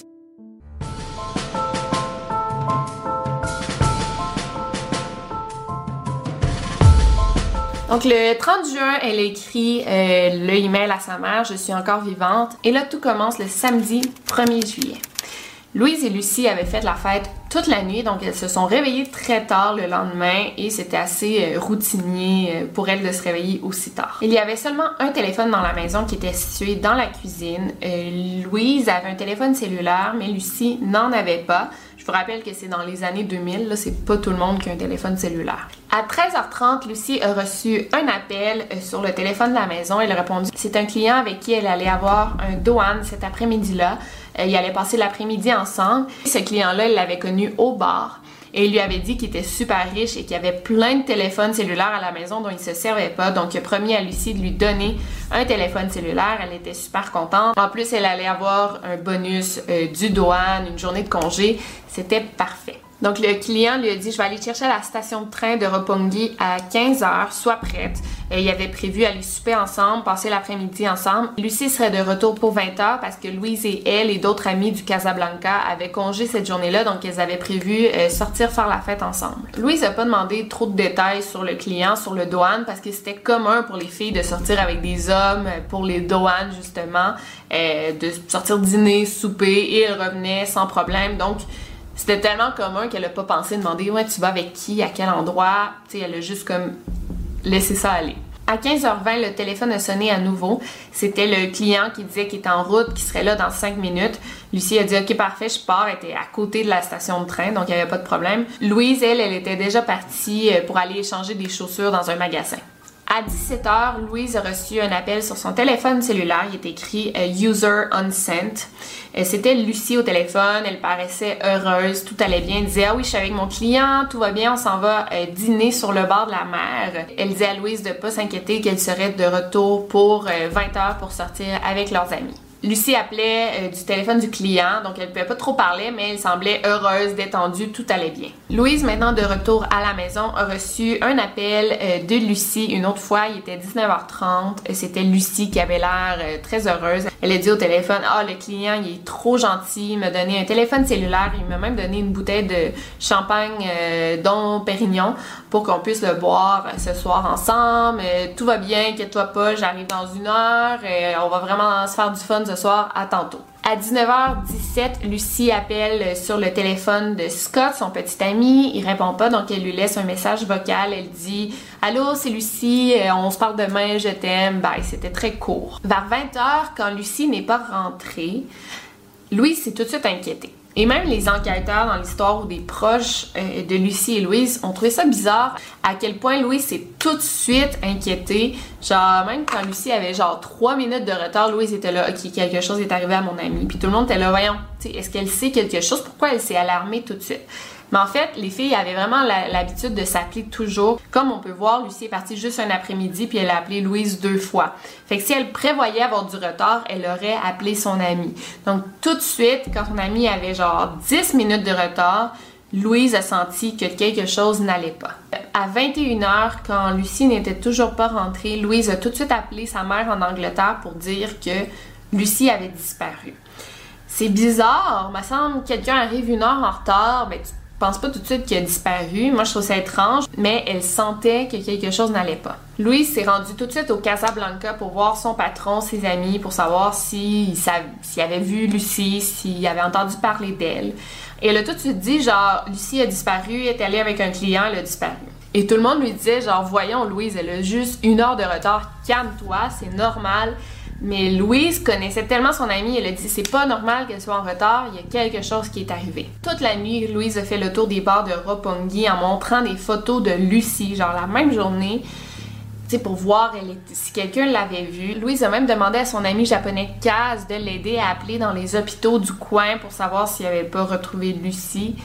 Donc le trente juin, elle écrit euh, le email à sa mère, je suis encore vivante. Et là, tout commence le samedi premier juillet. Louise et Lucie avaient fait la fête toute la nuit, donc elles se sont réveillées très tard le lendemain et c'était assez euh, routinier euh, pour elles de se réveiller aussi tard. Il y avait seulement un téléphone dans la maison qui était situé dans la cuisine. Euh, Louise avait un téléphone cellulaire, mais Lucie n'en avait pas. Je vous rappelle que c'est dans les années deux mille, là, c'est pas tout le monde qui a un téléphone cellulaire. À treize heures trente, Lucie a reçu un appel euh, sur le téléphone de la maison. Elle a répondu que c'est un client avec qui elle allait avoir un douane cet après-midi-là. Euh, ils allaient passer l'après-midi ensemble. Ce client-là, elle l'avait connu au bar. Et il lui avait dit qu'il était super riche et qu'il y avait plein de téléphones cellulaires à la maison dont il se servait pas. Donc, il a promis à Lucie de lui donner un téléphone cellulaire. Elle était super contente. En plus, elle allait avoir un bonus euh, du douane, une journée de congé. C'était parfait. Donc, le client lui a dit « Je vais aller chercher à la station de train de Roppongi à quinze heures, sois prête. » Et il avait prévu aller souper ensemble, passer l'après-midi ensemble. Lucie serait de retour pour vingt heures parce que Louise et elle et d'autres amis du Casablanca avaient congé cette journée-là, donc elles avaient prévu euh, sortir faire la fête ensemble. Louise n'a pas demandé trop de détails sur le client, sur le douane, parce que c'était commun pour les filles de sortir avec des hommes pour les douanes, justement, euh, de sortir dîner, souper, et elles revenaient sans problème. Donc, c'était tellement commun qu'elle a pas pensé demander « Ouais, tu vas avec qui? À quel endroit? » Tu sais, elle a juste comme laissé ça aller. À quinze heures vingt, le téléphone a sonné à nouveau. C'était le client qui disait qu'il était en route, qu'il serait là dans cinq minutes. Lucie a dit « Ok, parfait, je pars. » Elle était à côté de la station de train, donc il n'y avait pas de problème. Louise, elle, elle était déjà partie pour aller échanger des chaussures dans un magasin. À dix-sept heures, Louise a reçu un appel sur son téléphone cellulaire. Il est écrit uh, « User unsent ». C'était Lucie au téléphone. Elle paraissait heureuse. Tout allait bien. Elle disait « Ah oui, je suis avec mon client. Tout va bien. On s'en va euh, dîner sur le bord de la mer. » Elle disait à Louise de ne pas s'inquiéter, qu'elle serait de retour pour euh, vingt heures pour sortir avec leurs amis. Lucie appelait euh, du téléphone du client, donc elle ne pouvait pas trop parler, mais elle semblait heureuse, détendue, tout allait bien. Louise, maintenant de retour à la maison, a reçu un appel euh, de Lucie une autre fois. Il était dix-neuf heures trente. C'était Lucie qui avait l'air euh, très heureuse. Elle a dit au téléphone « Ah, le client, il est trop gentil, il m'a donné un téléphone cellulaire, il m'a même donné une bouteille de champagne euh, Dom Pérignon pour qu'on puisse le boire euh, ce soir ensemble. Euh, tout va bien, inquiète-toi pas, j'arrive dans une heure. Euh, on va vraiment se faire du fun ce soir, à tantôt. » À dix-neuf heures dix-sept, Lucie appelle sur le téléphone de Scott, son petit ami. Il répond pas, donc elle lui laisse un message vocal. Elle dit « Allô, c'est Lucie, on se parle demain, je t'aime. » Bye. C'était très court. Vers vingt heures, quand Lucie n'est pas rentrée, Louise s'est tout de suite inquiétée. Et même les enquêteurs dans l'histoire ou des proches euh, de Lucie et Louise ont trouvé ça bizarre à quel point Louise s'est tout de suite inquiétée. Genre, même quand Lucie avait genre trois minutes de retard, Louise était là, ok, quelque chose est arrivé à mon amie. Puis tout le monde était là, voyons, est-ce qu'elle sait quelque chose? Pourquoi elle s'est alarmée tout de suite? Mais en fait, les filles avaient vraiment la, l'habitude de s'appeler toujours. Comme on peut voir, Lucie est partie juste un après-midi puis elle a appelé Louise deux fois. Fait que si elle prévoyait avoir du retard, elle aurait appelé son amie. Donc tout de suite, quand son amie avait genre dix minutes de retard, Louise a senti que quelque chose n'allait pas. À vingt et une heures, quand Lucie n'était toujours pas rentrée, Louise a tout de suite appelé sa mère en Angleterre pour dire que Lucie avait disparu. C'est bizarre, il me semble que quelqu'un arrive une heure en retard, ben tu pense pas tout de suite qu'il a disparu. Moi, je trouve ça étrange, mais elle sentait que quelque chose n'allait pas. Louise s'est rendue tout de suite au Casablanca pour voir son patron, ses amis, pour savoir s'il s'il avait vu Lucie, s'il avait entendu parler d'elle. Et elle a tout de suite dit, genre, Lucie a disparu, elle est allée avec un client, elle a disparu. Et tout le monde lui disait, genre, voyons, Louise, elle a juste une heure de retard, calme-toi, c'est normal. Mais Louise connaissait tellement son amie, elle a dit c'est pas normal qu'elle soit en retard, il y a quelque chose qui est arrivé. Toute la nuit, Louise a fait le tour des bars de Roppongi en montrant des photos de Lucie, genre la même journée, tu sais, pour voir elle était, si quelqu'un l'avait vue. Louise a même demandé à son ami japonais Kaz de l'aider à appeler dans les hôpitaux du coin pour savoir s'il avait pas retrouvé Lucie.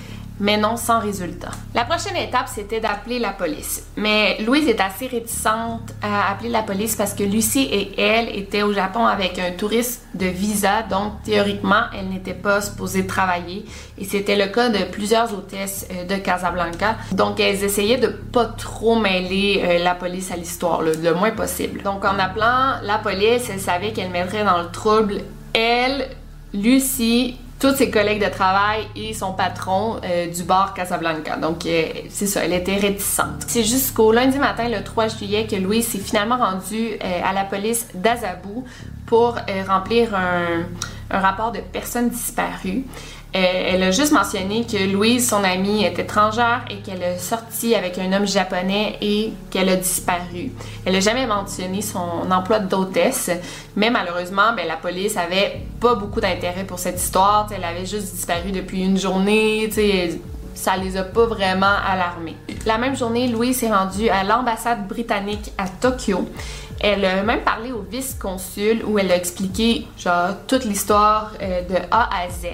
mais non sans résultat. La prochaine étape, c'était d'appeler la police. Mais Louise est assez réticente à appeler la police parce que Lucie et elle étaient au Japon avec un touriste de visa, donc théoriquement, elle n'était pas supposée travailler. Et c'était le cas de plusieurs hôtesses de Casablanca. Donc, elles essayaient de pas trop mêler euh, la police à l'histoire, le, le moins possible. Donc, en appelant la police, elle savait qu'elle mettrait dans le trouble elle, Lucie, tous ses collègues de travail et son patron euh, du bar Casablanca. Donc, euh, c'est ça, elle était réticente. C'est jusqu'au lundi matin, le trois juillet, que Louise s'est finalement rendue euh, à la police d'Azabou pour euh, remplir un, un rapport de personnes disparues. Euh, elle a juste mentionné que Louise, son amie, est étrangère et qu'elle a sorti avec un homme japonais et qu'elle a disparu. Elle n'a jamais mentionné son emploi d'hôtesse, mais malheureusement, ben, la police avait pas beaucoup d'intérêt pour cette histoire. T'sais, elle avait juste disparu depuis une journée, t'sais, ça les a pas vraiment alarmés. La même journée, Louise s'est rendue à l'ambassade britannique à Tokyo. Elle a même parlé au vice-consul où elle a expliqué genre toute l'histoire euh, de A à Z.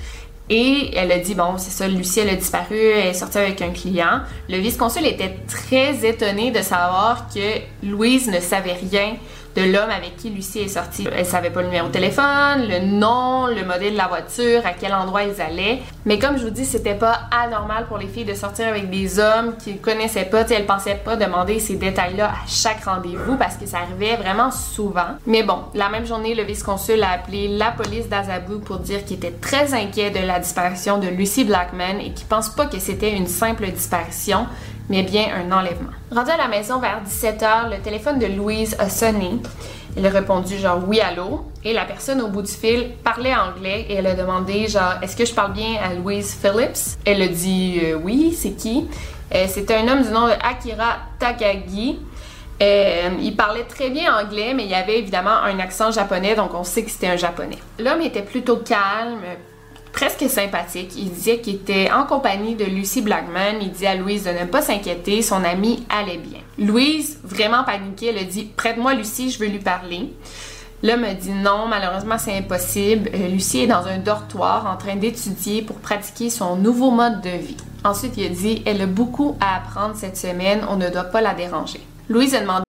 Et elle a dit, bon, c'est ça, Lucie, elle a disparu, elle est sortie avec un client. Le vice-consul était très étonné de savoir que Louise ne savait rien de l'homme avec qui Lucie est sortie. Elle savait pas le numéro de téléphone, le nom, le modèle de la voiture, à quel endroit ils allaient. Mais comme je vous dis, c'était pas anormal pour les filles de sortir avec des hommes qu'ils connaissaient pas. T'sais, elles pensaient pas demander ces détails-là à chaque rendez-vous parce que ça arrivait vraiment souvent. Mais bon, la même journée, le vice-consul a appelé la police d'Azabou pour dire qu'il était très inquiet de la disparition de Lucy Blackman et qu'il pense pas que c'était une simple disparition, mais bien un enlèvement. Rendue à la maison vers dix-sept heures, le téléphone de Louise a sonné. Elle a répondu genre « oui, allô ?» et la personne au bout du fil parlait anglais et elle a demandé genre « est-ce que je parle bien à Louise Phillips ?» Elle a dit euh, « oui, c'est qui ?» euh, C'était un homme du nom de Akira Takagi. Euh, il parlait très bien anglais, mais il y avait évidemment un accent japonais, donc on sait que c'était un japonais. L'homme était plutôt calme, presque sympathique. Il disait qu'il était en compagnie de Lucy Blackman. Il dit à Louise de ne pas s'inquiéter, son amie allait bien. Louise, vraiment paniquée, elle a dit « prête-moi Lucy, je veux lui parler ». L'homme a dit non, malheureusement c'est impossible. Euh, Lucy est dans un dortoir en train d'étudier pour pratiquer son nouveau mode de vie. Ensuite, il a dit « elle a beaucoup à apprendre cette semaine, on ne doit pas la déranger ». Louise a demandé.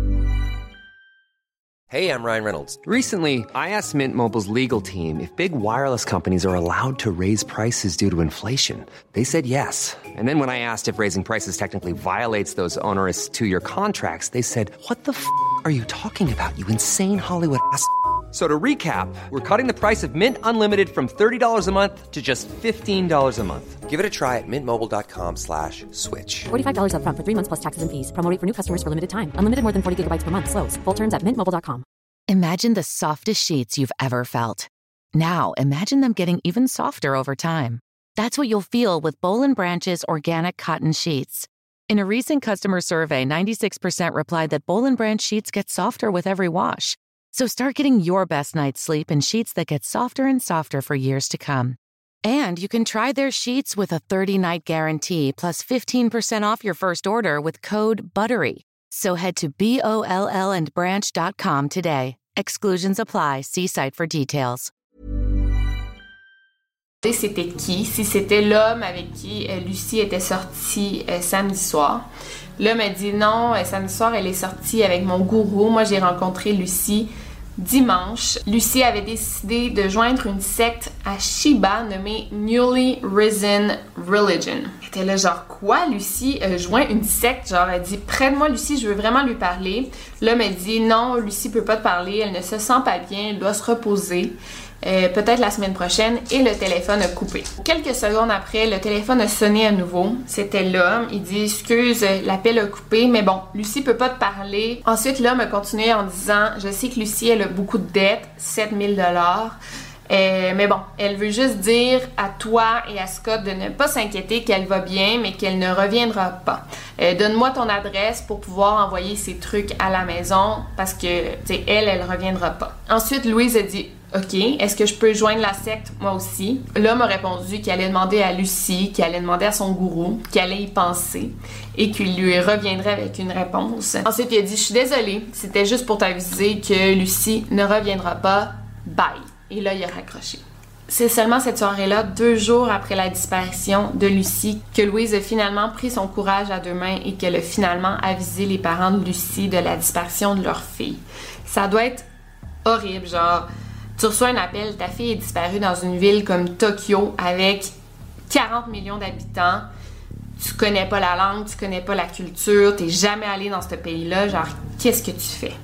Hey, I'm Ryan Reynolds. Recently, I asked Mint Mobile's legal team if big wireless companies are allowed to raise prices due to inflation. They said yes. And then when I asked if raising prices technically violates those onerous two-year contracts, they said, what the f*** are you talking about, you insane Hollywood ass f- So to recap, we're cutting the price of Mint Unlimited from thirty dollars a month to just fifteen dollars a month. Give it a try at mintmobile.com slash switch. forty-five dollars up front for three months plus taxes and fees. Promo rate for new customers for limited time. Unlimited more than forty gigabytes per month. Slows full terms at mint mobile dot com. Imagine the softest sheets you've ever felt. Now imagine them getting even softer over time. That's what you'll feel with Boll and Branch's organic cotton sheets. In a recent customer survey, ninety-six percent replied that Boll and Branch sheets get softer with every wash. So start getting your best night's sleep in sheets that get softer and softer for years to come. And you can try their sheets with a thirty-night guarantee plus fifteen percent off your first order with code BUTTERY. So head to B O L L and branch dot com today. Exclusions apply. See site for details. C'était qui, si c'était l'homme avec qui euh, Lucie était sortie euh, samedi soir. L'homme a dit non, euh, samedi soir elle est sortie avec mon gourou. Moi j'ai rencontré Lucie dimanche. Lucie avait décidé de joindre une secte à Shiba nommée Newly Risen Religion. Elle était là genre quoi, Lucie euh, joint une secte, genre elle dit prête-moi Lucie, je veux vraiment lui parler. L'homme a dit non, Lucie peut pas te parler, elle ne se sent pas bien, elle doit se reposer. Euh, peut-être la semaine prochaine, et le téléphone a coupé. Quelques secondes après, le téléphone a sonné à nouveau. C'était l'homme. Il dit « Excuse, l'appel a coupé, mais bon, Lucie peut pas te parler. » Ensuite, l'homme a continué en disant « Je sais que Lucie, elle a beaucoup de dettes, sept mille dollars. Euh, mais bon, elle veut juste dire à toi et à Scott de ne pas s'inquiéter qu'elle va bien, mais qu'elle ne reviendra pas. Euh, donne-moi ton adresse pour pouvoir envoyer ses trucs à la maison, parce que, tu sais, elle, elle reviendra pas. » Ensuite, Louise a dit « OK, est-ce que je peux joindre la secte, moi aussi? » L'homme a répondu qu'il allait demander à Lucie, qu'il allait demander à son gourou, qu'il allait y penser et qu'il lui reviendrait avec une réponse. Ensuite, il a dit « Je suis désolée, c'était juste pour t'aviser que Lucie ne reviendra pas. Bye. » Et là, il a raccroché. C'est seulement cette soirée-là, deux jours après la disparition de Lucie, que Louise a finalement pris son courage à deux mains et qu'elle a finalement avisé les parents de Lucie de la disparition de leur fille. Ça doit être horrible, genre, tu reçois un appel, ta fille est disparue dans une ville comme Tokyo avec quarante millions d'habitants, tu connais pas la langue, tu connais pas la culture, t'es jamais allé dans ce pays-là, genre, qu'est-ce que tu fais?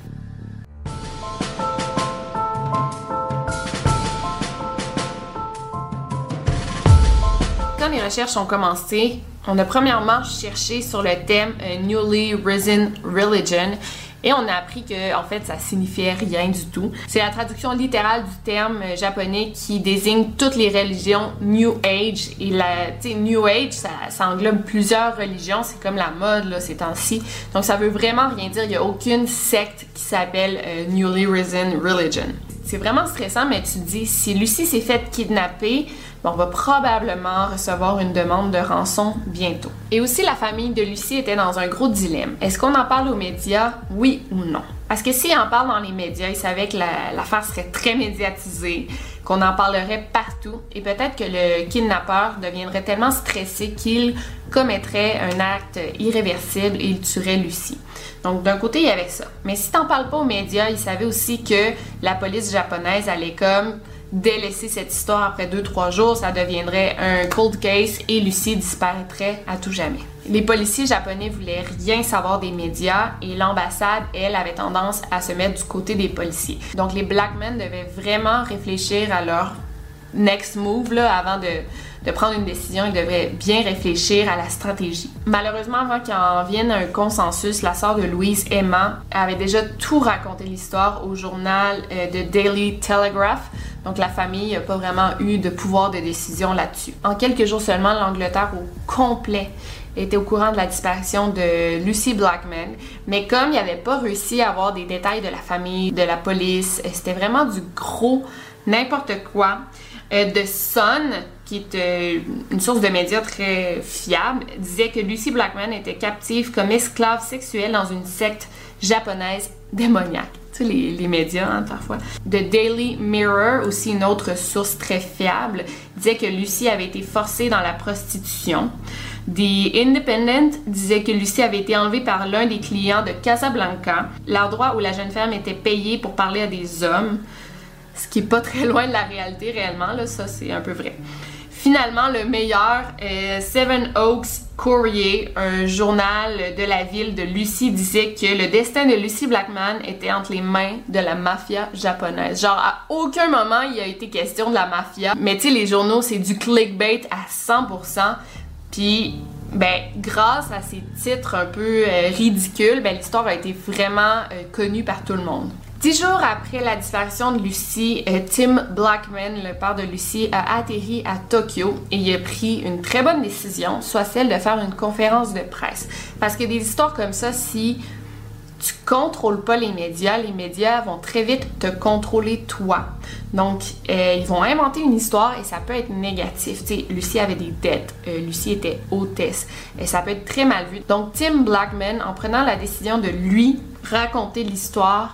Quand les recherches ont commencé, on a premièrement cherché sur le thème euh, Newly Risen Religion et on a appris que en fait ça signifiait rien du tout. C'est la traduction littérale du terme euh, japonais qui désigne toutes les religions New Age et la, tu sais, New Age ça, ça englobe plusieurs religions, c'est comme la mode là ces temps-ci. Donc ça veut vraiment rien dire, il y a aucune secte qui s'appelle euh, Newly Risen Religion. C'est vraiment stressant, mais tu te dis, si Lucie s'est faite kidnapper, on va probablement recevoir une demande de rançon bientôt. Et aussi, la famille de Lucie était dans un gros dilemme. Est-ce qu'on en parle aux médias, oui ou non? Parce que s'ils en parlent dans les médias, ils savaient que la, l'affaire serait très médiatisée, qu'on en parlerait partout, et peut-être que le kidnappeur deviendrait tellement stressé qu'il commettrait un acte irréversible et il tuerait Lucie. Donc, d'un côté, il y avait ça. Mais si t'en parles pas aux médias, ils savaient aussi que la police japonaise allait comme délaisser cette histoire après deux trois jours, ça deviendrait un cold case et Lucie disparaîtrait à tout jamais. Les policiers japonais voulaient rien savoir des médias et l'ambassade, elle, avait tendance à se mettre du côté des policiers. Donc, les Blackman devaient vraiment réfléchir à leur next move là, avant de, de prendre une décision. Ils devraient bien réfléchir à la stratégie. Malheureusement, avant qu'il en vienne un consensus, la sœur de Louise, Emma, avait déjà tout raconté l'histoire au journal euh, de Daily Telegraph. Donc la famille n'a pas vraiment eu de pouvoir de décision là-dessus. En quelques jours seulement, l'Angleterre au complet était au courant de la disparition de Lucie Blackman, mais comme il n'y avait pas réussi à avoir des détails de la famille, de la police, c'était vraiment du gros n'importe quoi. Euh, The Sun, qui est euh, une source de médias très fiable, disait que Lucie Blackman était captive comme esclave sexuelle dans une secte japonaise démoniaque. Tu sais, les, les médias, hein, parfois. The Daily Mirror, aussi une autre source très fiable, disait que Lucie avait été forcée dans la prostitution. The Independent disait que Lucie avait été enlevée par l'un des clients de Casablanca, l'endroit où la jeune femme était payée pour parler à des hommes, ce qui est pas très loin de la réalité réellement, là, ça c'est un peu vrai. Finalement, le meilleur, euh, Seven Oaks Courier, un journal de la ville de Lucie, disait que le destin de Lucie Blackman était entre les mains de la mafia japonaise. Genre, à aucun moment il a été question de la mafia. Mais tu sais, les journaux, c'est du clickbait à cent pour cent. Puis, ben, grâce à ces titres un peu euh, ridicules, ben, l'histoire a été vraiment euh, connue par tout le monde. Dix jours après la disparition de Lucie, euh, Tim Blackman, le père de Lucie, a atterri à Tokyo et il a pris une très bonne décision, soit celle de faire une conférence de presse. Parce que des histoires comme ça, si tu contrôles pas les médias, les médias vont très vite te contrôler toi. Donc, euh, ils vont inventer une histoire et ça peut être négatif. Tu sais, Lucie avait des dettes, euh, Lucie était hôtesse, et ça peut être très mal vu. Donc, Tim Blackman, en prenant la décision de lui raconter l'histoire,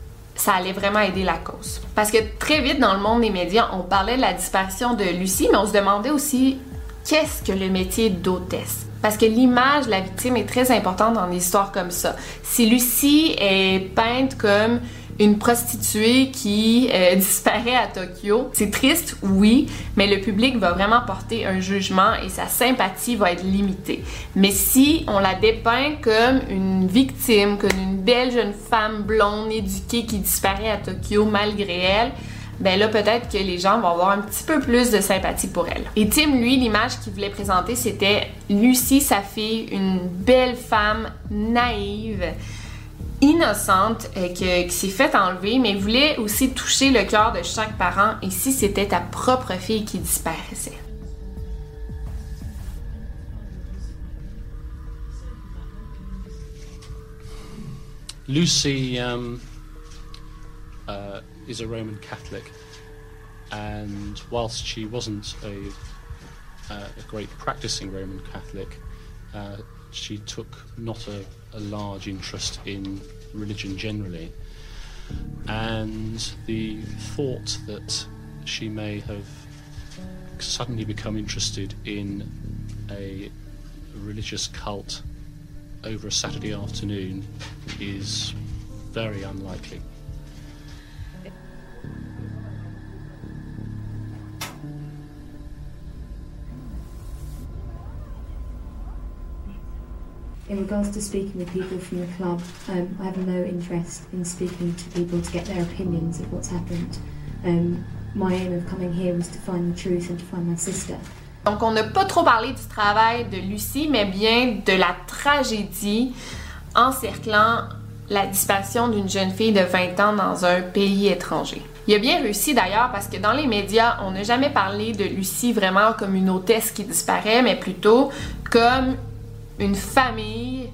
ça allait vraiment aider la cause. Parce que très vite, dans le monde des médias, on parlait de la disparition de Lucie, mais on se demandait aussi qu'est-ce que le métier d'hôtesse? Parce que l'image de la victime est très importante dans des histoires comme ça. Si Lucie est peinte comme une prostituée qui euh, disparaît à Tokyo, c'est triste, oui, mais le public va vraiment porter un jugement et sa sympathie va être limitée. Mais si on la dépeint comme une victime, comme une belle jeune femme blonde éduquée qui disparaît à Tokyo malgré elle, ben là, peut-être que les gens vont avoir un petit peu plus de sympathie pour elle. Et Tim, lui, l'image qu'il voulait présenter, c'était Lucie, sa fille, une belle femme naïve, innocente, euh, que, qui s'est fait enlever, mais voulait aussi toucher le cœur de chaque parent, et si c'était ta propre fille qui disparaissait. Lucy um, uh, is a Roman Catholic, and whilst she wasn't a, uh, a great practicing Roman Catholic, uh, she took not a, a large interest in religion generally, and the thought that she may have suddenly become interested in a religious cult over a Saturday afternoon is very unlikely. In regards to speaking with people from the club, um, I have no interest in speaking to people to get their opinions of what's happened. Um, my aim of coming here was to find the truth and to find my sister. Donc, on n'a pas trop parlé du travail de Lucy, mais bien de la tragédie encerclant la disparition d'une jeune fille de vingt ans dans un pays étranger. Il a bien réussi d'ailleurs parce que dans les médias, on n'a jamais parlé de Lucy vraiment comme une hôtesse qui disparaît, mais plutôt comme une famille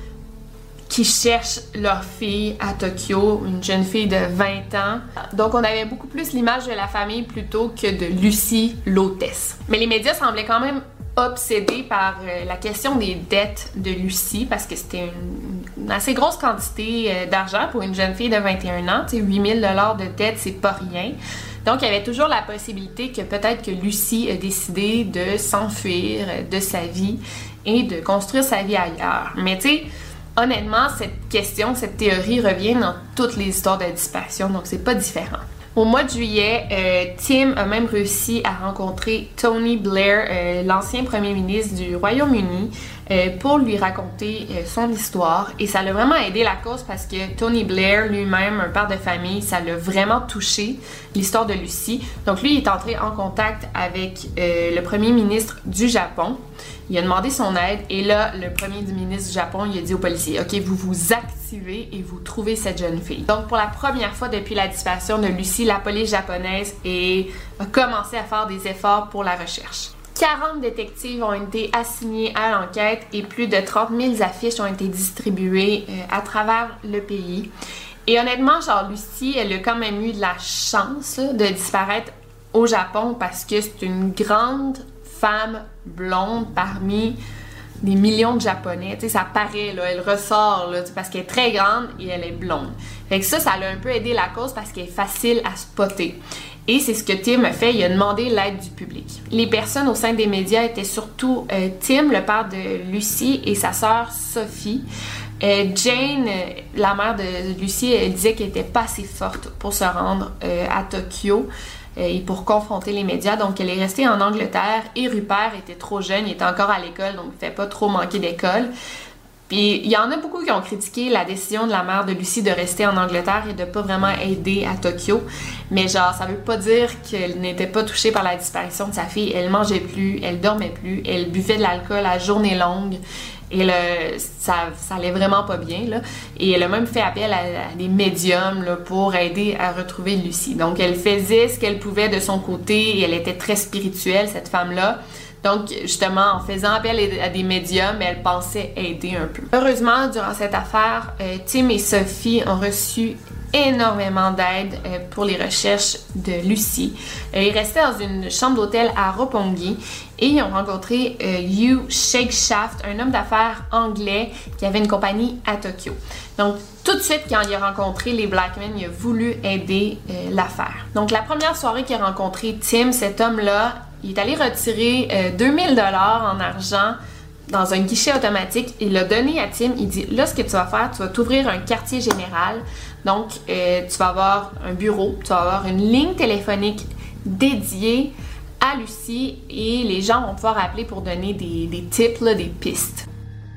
qui cherche leur fille à Tokyo, une jeune fille de vingt ans. Donc on avait beaucoup plus l'image de la famille plutôt que de Lucy, l'hôtesse. Mais les médias semblaient quand même obsédés par euh, la question des dettes de Lucy parce que c'était une, une assez grosse quantité euh, d'argent pour une jeune fille de vingt et un ans. Tu sais, huit mille dollars de dettes, c'est pas rien. Donc, il y avait toujours la possibilité que peut-être que Lucy a décidé de s'enfuir de sa vie et de construire sa vie ailleurs. Mais tu sais, honnêtement, cette question, cette théorie revient dans toutes les histoires de disparition, donc c'est pas différent. Au mois de juillet, euh, Tim a même réussi à rencontrer Tony Blair, euh, l'ancien premier ministre du Royaume-Uni, euh, pour lui raconter euh, son histoire. Et ça l'a vraiment aidé la cause parce que Tony Blair, lui-même, un père de famille, ça l'a vraiment touché, l'histoire de Lucy. Donc lui, il est entré en contact avec euh, le premier ministre du Japon. Il a demandé son aide et là, le premier ministre du Japon, il a dit aux policiers « Ok, vous vous activez et vous trouvez cette jeune fille. » Donc, pour la première fois depuis la disparition de Lucy, la police japonaise est, a commencé à faire des efforts pour la recherche. quarante détectives ont été assignés à l'enquête et plus de trente mille affiches ont été distribuées euh, à travers le pays. Et honnêtement, genre, Lucy, elle a quand même eu de la chance là, de disparaître au Japon parce que c'est une grande femme blonde parmi des millions de Japonais. Tu sais, ça paraît, là, elle ressort, là, parce qu'elle est très grande et elle est blonde. Fait que ça, ça l'a un peu aidé la cause parce qu'elle est facile à spotter. Et c'est ce que Tim a fait, il a demandé l'aide du public. Les personnes au sein des médias étaient surtout euh, Tim, le père de Lucy, et sa sœur Sophie. Euh, Jane, la mère de Lucy, elle disait qu'elle était pas assez forte pour se rendre euh, à Tokyo euh, et pour confronter les médias. Donc, elle est restée en Angleterre et Rupert était trop jeune, il était encore à l'école, donc il ne fait pas trop manquer d'école. Puis, il y en a beaucoup qui ont critiqué la décision de la mère de Lucy de rester en Angleterre et de pas vraiment aider à Tokyo. Mais genre, ça veut pas dire qu'elle n'était pas touchée par la disparition de sa fille. Elle mangeait plus, elle dormait plus, elle buvait de l'alcool à journée longue. Et le, ça, ça allait vraiment pas bien, là. Et elle a même fait appel à, à des médiums là, pour aider à retrouver Lucy. Donc, elle faisait ce qu'elle pouvait de son côté et elle était très spirituelle, cette femme-là. Donc, justement, en faisant appel à des médiums, elle pensait aider un peu. Heureusement, durant cette affaire, euh, Tim et Sophie ont reçu énormément d'aide euh, pour les recherches de Lucy. Euh, ils restaient dans une chambre d'hôtel à Roppongi et ils ont rencontré euh, Hugh Shakeshaft, un homme d'affaires anglais qui avait une compagnie à Tokyo. Donc, tout de suite, quand il a rencontré les Blackman, il a voulu aider euh, l'affaire. Donc, la première soirée qu'il a rencontré Tim, cet homme-là, il est allé retirer euh, deux mille dollars en argent dans un guichet automatique. Il l'a donné à Tim. Il dit, là, ce que tu vas faire, tu vas t'ouvrir un quartier général. Donc, euh, tu vas avoir un bureau, tu vas avoir une ligne téléphonique dédiée à Lucy et les gens vont pouvoir appeler pour donner des, des tips, là, des pistes.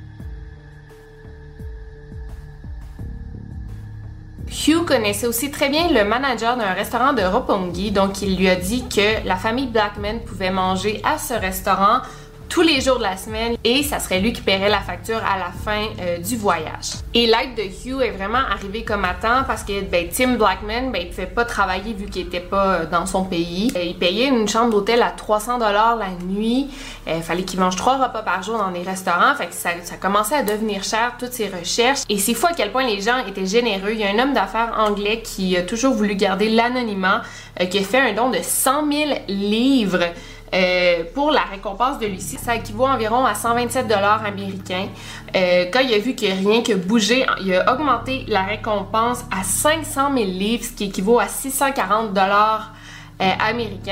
Hugh connaissait aussi très bien le manager d'un restaurant de Roppongi, donc il lui a dit que la famille Blackman pouvait manger à ce restaurant tous les jours de la semaine et ça serait lui qui paierait la facture à la fin euh, du voyage. Et l'aide de Hugh est vraiment arrivée comme à temps parce que ben, Tim Blackman, ben, il ne pouvait pas travailler vu qu'il n'était pas dans son pays. Euh, il payait une chambre d'hôtel à trois cents dollars la nuit. Il euh, fallait qu'il mange trois repas par jour dans des restaurants. Fait que ça, ça commençait à devenir cher, toutes ces recherches. Et c'est fou à quel point les gens étaient généreux. Il y a un homme d'affaires anglais qui a toujours voulu garder l'anonymat, euh, qui a fait un don de cent mille livres Euh, pour la récompense de Lucy. Ça équivaut environ à cent vingt-sept dollars américains. Euh, quand il a vu que rien que bougé, il a augmenté la récompense à cinq cent mille livres, ce qui équivaut à six cent quarante dollars euh, américains.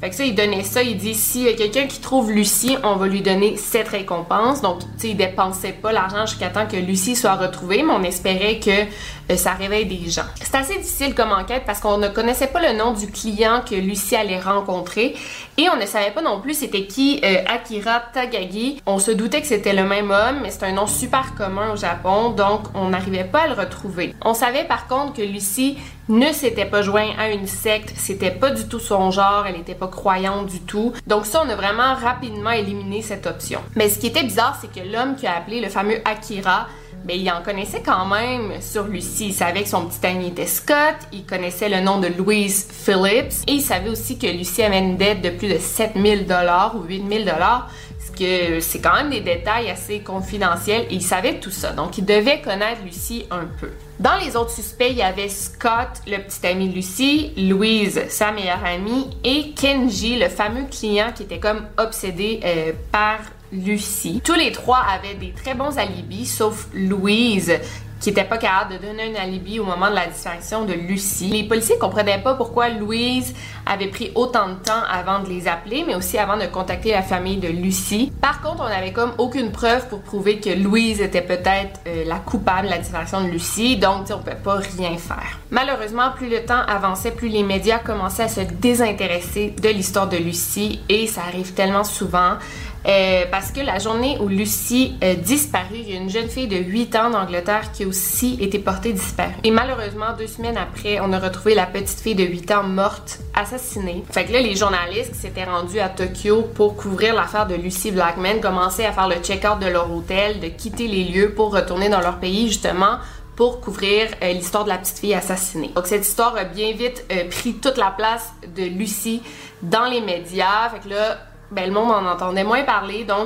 Fait que ça, il donnait ça, il dit s'il y a quelqu'un qui trouve Lucie, on va lui donner cette récompense. Donc, tu sais, il dépensait pas l'argent jusqu'à temps que Lucie soit retrouvée, mais on espérait que euh, ça réveille des gens. C'est assez difficile comme enquête parce qu'on ne connaissait pas le nom du client que Lucie allait rencontrer et on ne savait pas non plus c'était qui euh, Akira Takagi. On se doutait que c'était le même homme, mais c'est un nom super commun au Japon, donc on n'arrivait pas à le retrouver. On savait par contre que Lucie ne s'était pas jointe à une secte, c'était pas du tout son genre, elle était pas croyante du tout. Donc ça, on a vraiment rapidement éliminé cette option. Mais ce qui était bizarre, c'est que l'homme qui a appelé le fameux Akira, ben, il en connaissait quand même sur Lucie. Il savait que son petit ami était Scott, il connaissait le nom de Louise Phillips et il savait aussi que Lucie avait une dette de plus de sept mille dollars ou huit mille dollars. Que c'est quand même des détails assez confidentiels et il savait tout ça. Donc, il devait connaître Lucie un peu. Dans les autres suspects, il y avait Scott, le petit ami de Lucie, Louise, sa meilleure amie, et Kenji, le fameux client qui était comme obsédé euh, par Lucie. Tous les trois avaient des très bons alibis, sauf Louise, qui n'était pas capable de donner un alibi au moment de la disparition de Lucie. Les policiers comprenaient pas pourquoi Louise avait pris autant de temps avant de les appeler, mais aussi avant de contacter la famille de Lucie. Par contre, on n'avait comme aucune preuve pour prouver que Louise était peut-être euh, la coupable de la disparition de Lucie, donc on ne pouvait pas rien faire. Malheureusement, plus le temps avançait, plus les médias commençaient à se désintéresser de l'histoire de Lucie, et ça arrive tellement souvent. Euh, parce que la journée où Lucie a disparu, il y a une jeune fille de huit ans d'Angleterre qui a aussi été portée disparue. Et malheureusement, deux semaines après, on a retrouvé la petite fille de huit ans morte, assassinée. Fait que là, les journalistes qui s'étaient rendus à Tokyo pour couvrir l'affaire de Lucie Blackman commençaient à faire le check-out de leur hôtel, de quitter les lieux pour retourner dans leur pays, justement, pour couvrir euh, l'histoire de la petite fille assassinée. Donc cette histoire a bien vite euh, pris toute la place de Lucie dans les médias. Fait que là, ben, le monde en entendait moins parler, donc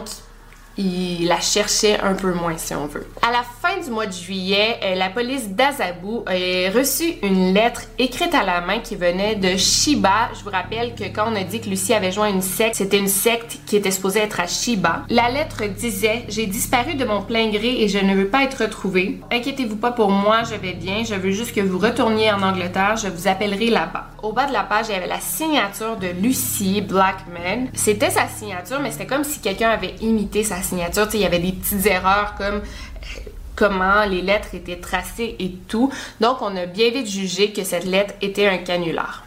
il la cherchait un peu moins, si on veut. À la fin du mois de juillet, la police d'Azabu a reçu une lettre écrite à la main qui venait de Shiba. Je vous rappelle que quand on a dit que Lucie avait joint une secte, c'était une secte qui était supposée être à Shiba. La lettre disait « J'ai disparu de mon plein gré et je ne veux pas être retrouvée. Inquiétez-vous pas pour moi, je vais bien. Je veux juste que vous retourniez en Angleterre. Je vous appellerai là-bas. » Au bas de la page, il y avait la signature de Lucie Blackman. C'était sa signature, mais c'était comme si quelqu'un avait imité sa signature. Tu sais, il y avait des petites erreurs comme euh, comment les lettres étaient tracées et tout. Donc, on a bien vite jugé que cette lettre était un canular.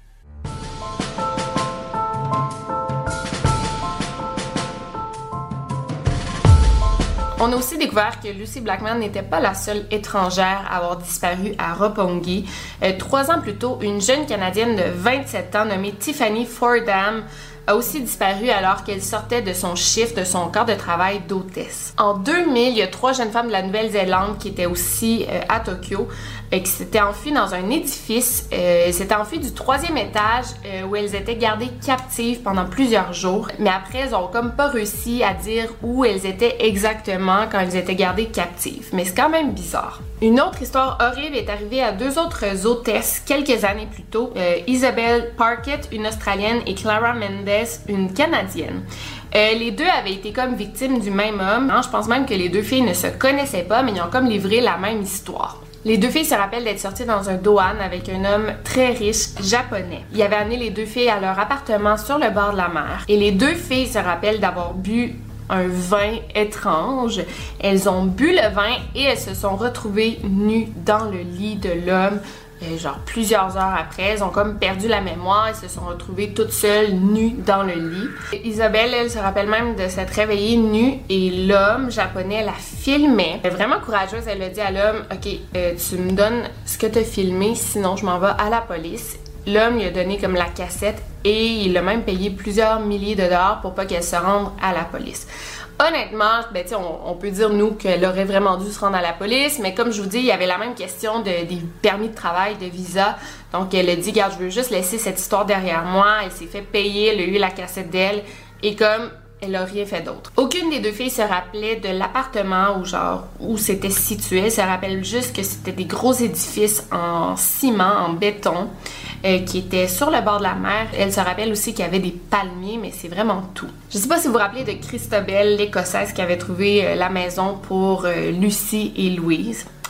On a aussi découvert que Lucie Blackman n'était pas la seule étrangère à avoir disparu à Roppongi. Euh, trois ans plus tôt, une jeune Canadienne de vingt-sept ans nommée Tiffany Fordham a aussi disparu alors qu'elle sortait de son chiffre, de son corps de travail d'hôtesse. En deux mille, il y a trois jeunes femmes de la Nouvelle-Zélande qui étaient aussi euh, à Tokyo et qui s'étaient enfuies dans un édifice. Euh, elles s'étaient enfuies du troisième étage euh, où elles étaient gardées captives pendant plusieurs jours. Mais après, elles ont comme pas réussi à dire où elles étaient exactement quand elles étaient gardées captives. Mais c'est quand même bizarre. Une autre histoire horrible est arrivée à deux autres hôtesses quelques années plus tôt. Euh, Isabelle Parkett, une Australienne, et Clara Mendes, une Canadienne. Euh, les deux avaient été comme victimes du même homme. Hein, je pense même que les deux filles ne se connaissaient pas, mais ils ont comme livré la même histoire. Les deux filles se rappellent d'être sorties dans un doan avec un homme très riche japonais. Il avait amené les deux filles à leur appartement sur le bord de la mer. Et les deux filles se rappellent d'avoir bu un vin étrange. Elles ont bu le vin et elles se sont retrouvées nues dans le lit de l'homme. Et genre plusieurs heures après, elles ont comme perdu la mémoire, elles se sont retrouvées toutes seules, nues dans le lit. Isabelle, elle se rappelle même de s'être réveillée nue et l'homme japonais la filmait. Elle est vraiment courageuse, elle a dit à l'homme « Ok, euh, tu me donnes ce que tu as filmé, sinon je m'en vais à la police. » L'homme lui a donné comme la cassette et il a même payé plusieurs milliers de dollars pour pas qu'elle se rende à la police. Honnêtement, ben, on, on peut dire, nous, qu'elle aurait vraiment dû se rendre à la police, mais comme je vous dis, il y avait la même question de, des permis de travail, de visa. Donc, elle a dit, regarde, je veux juste laisser cette histoire derrière moi. Elle s'est fait payer, elle a eu la cassette d'elle. Et comme elle n'a rien fait d'autre. Aucune des deux filles se rappelait de l'appartement où, genre, où c'était situé. Elle se rappelle juste que c'était des gros édifices en ciment, en béton, euh, qui étaient sur le bord de la mer. Elle se rappelle aussi qu'il y avait des palmiers, mais c'est vraiment tout. Je sais pas si vous vous rappelez de Christabel, l'Écossaise qui avait trouvé euh, la maison pour euh, Lucie et Louise.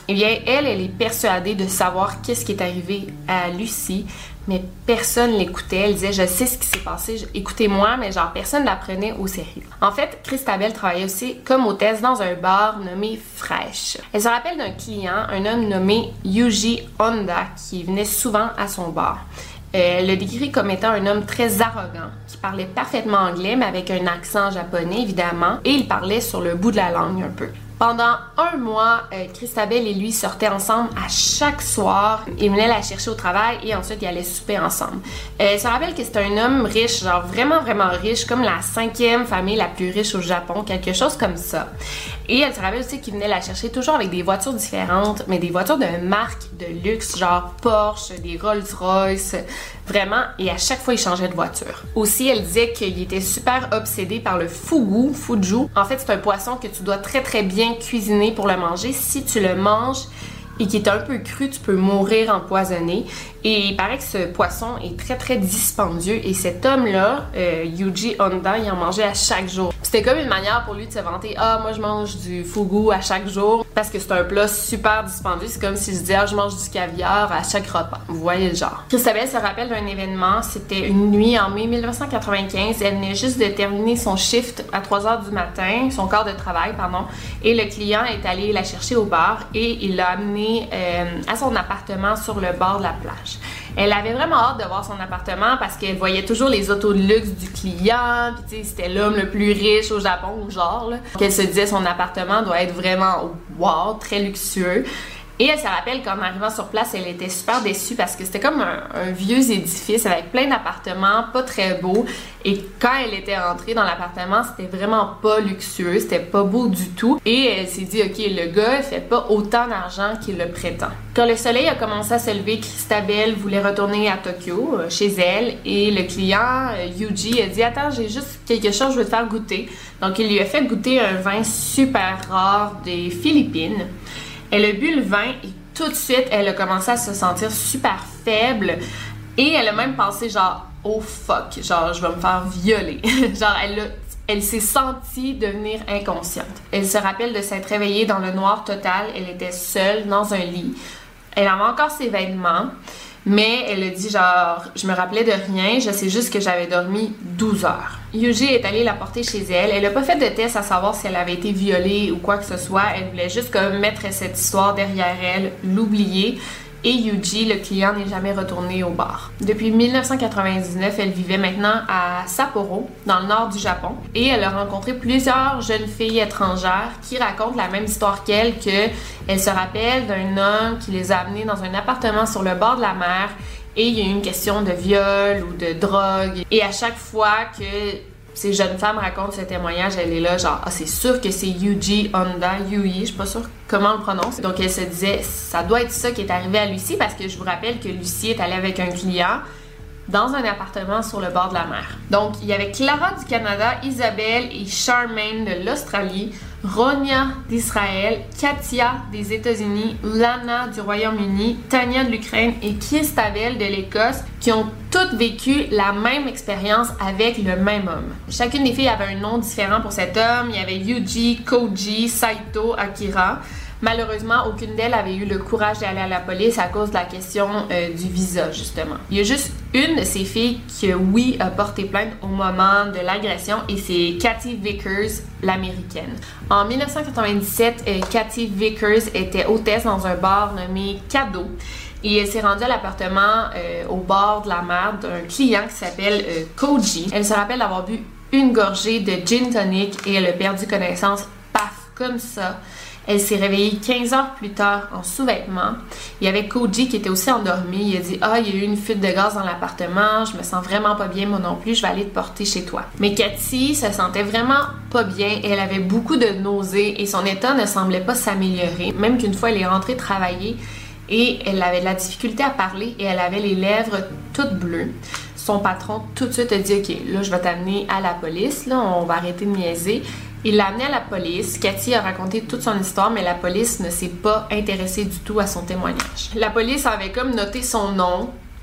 Eh bien, elle, elle est persuadée de savoir qu'est-ce qui est arrivé à Lucy, mais personne l'écoutait. Elle disait, je sais ce qui s'est passé, écoutez-moi, mais genre personne ne la prenait au sérieux. En fait, Christabel travaillait aussi comme hôtesse dans un bar nommé Fresh. Elle se rappelle d'un client, un homme nommé Yuji Honda, qui venait souvent à son bar. Elle le décrit comme étant un homme très arrogant, qui parlait parfaitement anglais, mais avec un accent japonais, évidemment, et il parlait sur le bout de la langue un peu. Pendant un mois, euh, Christabel et lui sortaient ensemble à chaque soir. Il venait la chercher au travail et ensuite ils allaient souper ensemble. Euh, elle se rappelle que c'était un homme riche, genre vraiment vraiment riche, comme la cinquième famille la plus riche au Japon, quelque chose comme ça. Et elle se rappelle aussi qu'il venait la chercher toujours avec des voitures différentes, mais des voitures de marque de luxe, genre Porsche, des Rolls-Royce, vraiment, et à chaque fois il changeait de voiture. Aussi, elle disait qu'il était super obsédé par le fugu, fuju. En fait, c'est un poisson que tu dois très très bien cuisiner pour le manger. Si tu le manges et qui est un peu cru, tu peux mourir empoisonné. Et il paraît que ce poisson est très très dispendieux et cet homme-là, euh, Yuji Honda, il en mangeait à chaque jour. C'était comme une manière pour lui de se vanter, ah moi je mange du fugu à chaque jour parce que c'est un plat super dispendieux. C'est comme si je disais, ah je mange du caviar à chaque repas. Vous voyez le genre. Christabel se rappelle d'un événement, c'était une nuit en mai mille neuf cent quatre-vingt-quinze. Elle venait juste de terminer son shift à trois heures du matin, son quart de travail, pardon, et le client est allé la chercher au bar et il l'a amenée euh, à son appartement sur le bord de la plage. Elle avait vraiment hâte de voir son appartement parce qu'elle voyait toujours les autos de luxe du client, puis tu sais, c'était l'homme le plus riche au Japon, ou genre, là. Qu'elle se disait son appartement doit être vraiment wow, très luxueux. Et elle se rappelle qu'en arrivant sur place, elle était super déçue parce que c'était comme un, un vieux édifice avec plein d'appartements, pas très beaux. Et quand elle était rentrée dans l'appartement, c'était vraiment pas luxueux, c'était pas beau du tout. Et elle s'est dit, ok, le gars, il fait pas autant d'argent qu'il le prétend. Quand le soleil a commencé à se lever, Christabel voulait retourner à Tokyo, euh, chez elle. Et le client, euh, Yuji, a dit, attends, j'ai juste quelque chose, je veux te faire goûter. Donc, il lui a fait goûter un vin super rare des Philippines. Elle a bu le vin et tout de suite, elle a commencé à se sentir super faible et elle a même pensé genre « oh fuck, genre je vais me faire violer ». Genre elle, a, elle s'est sentie devenir inconsciente. Elle se rappelle de s'être réveillée dans le noir total, elle était seule dans un lit. Elle avait encore ses vêtements, mais elle a dit genre « je me rappelais de rien, je sais juste que j'avais dormi douze heures ». Yuji est allée la porter chez elle. Elle n'a pas fait de test à savoir si elle avait été violée ou quoi que ce soit. Elle voulait juste comme mettre cette histoire derrière elle, l'oublier. Et Yuji, le client, n'est jamais retourné au bar. Depuis mille neuf cent quatre-vingt-dix-neuf, elle vivait maintenant à Sapporo, dans le nord du Japon. Et elle a rencontré plusieurs jeunes filles étrangères qui racontent la même histoire qu'elle, qu'elle se rappelle d'un homme qui les a amenées dans un appartement sur le bord de la mer. Et il y a eu une question de viol ou de drogue. Et à chaque fois que ces jeunes femmes racontent ce témoignage, elle est là genre « ah, c'est sûr que c'est Yuji Honda, Yui, je suis pas sûre comment on le prononce. » Donc elle se disait « ça doit être ça qui est arrivé à Lucy parce que je vous rappelle que Lucy est allée avec un client dans un appartement sur le bord de la mer. » Donc il y avait Clara du Canada, Isabelle et Charmaine de l'Australie, Ronia d'Israël, Katia des États-Unis, Lana du Royaume-Uni, Tania de l'Ukraine et Christabel de l'Écosse qui ont toutes vécu la même expérience avec le même homme. Chacune des filles avait un nom différent pour cet homme. Il y avait Yuji, Koji, Saito, Akira. Malheureusement, aucune d'elles avait eu le courage d'aller à la police à cause de la question euh, du visa, justement. Il y a juste une de ces filles qui, oui, a porté plainte au moment de l'agression et c'est Kathy Vickers, l'américaine. En mille neuf cent quatre-vingt-dix-sept, euh, Kathy Vickers était hôtesse dans un bar nommé Kado et elle s'est rendue à l'appartement euh, au bord de la mer d'un client qui s'appelle euh, Koji. Elle se rappelle d'avoir bu une gorgée de gin tonic et elle a perdu connaissance, paf, comme ça. Elle s'est réveillée quinze heures plus tard en sous-vêtements. Il y avait Koji qui était aussi endormi. Il a dit « Ah, il y a eu une fuite de gaz dans l'appartement. Je me sens vraiment pas bien, moi non plus. Je vais aller te porter chez toi. » Mais Cathy se sentait vraiment pas bien. Elle avait beaucoup de nausées et son état ne semblait pas s'améliorer. Même qu'une fois, elle est rentrée travailler et elle avait de la difficulté à parler et elle avait les lèvres toutes bleues. Son patron tout de suite a dit « Ok, là, je vais t'amener à la police. Là, on va arrêter de niaiser. » Il l'a amené à la police. Cathy a raconté toute son histoire, mais la police ne s'est pas intéressée du tout à son témoignage. La police avait comme noté son nom,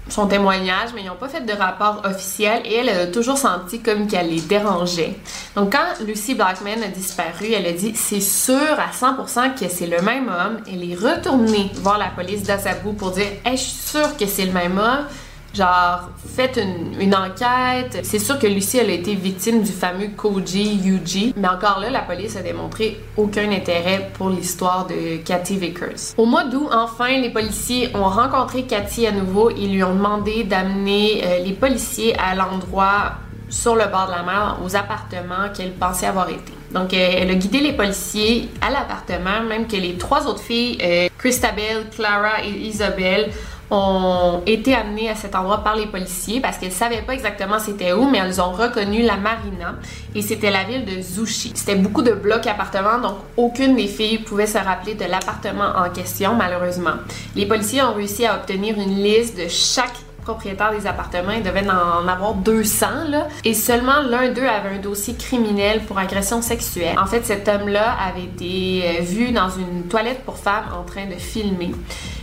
son témoignage, mais ils n'ont pas fait de rapport officiel et elle, elle a toujours senti comme qu'elle les dérangeait. Donc quand Lucy Blackman a disparu, elle a dit « C'est sûr à cent pour cent que c'est le même homme ». Elle est retournée voir la police d'Azabu pour dire « Hey, je suis sûre que c'est le même homme ». Genre, faites une, une enquête. C'est sûr que Lucy, elle a été victime du fameux Koji Yuji. Mais encore là, la police a démontré aucun intérêt pour l'histoire de Kathy Vickers. Au mois d'août, enfin, les policiers ont rencontré Kathy à nouveau. Ils lui ont demandé d'amener euh, les policiers à l'endroit sur le bord de la mer, aux appartements qu'elle pensait avoir été. Donc, euh, elle a guidé les policiers à l'appartement, même que les trois autres filles, euh, Christabel, Clara et Isabelle, ont été amenées à cet endroit par les policiers parce qu'elles savaient pas exactement c'était où, mais elles ont reconnu la marina et c'était la ville de Zushi. C'était beaucoup de blocs appartements, donc aucune des filles pouvait se rappeler de l'appartement en question, malheureusement. Les policiers ont réussi à obtenir une liste de chaque propriétaire des appartements. Ils devaient en avoir deux cents, là. Et seulement l'un d'eux avait un dossier criminel pour agression sexuelle. En fait, cet homme-là avait été vu dans une toilette pour femmes en train de filmer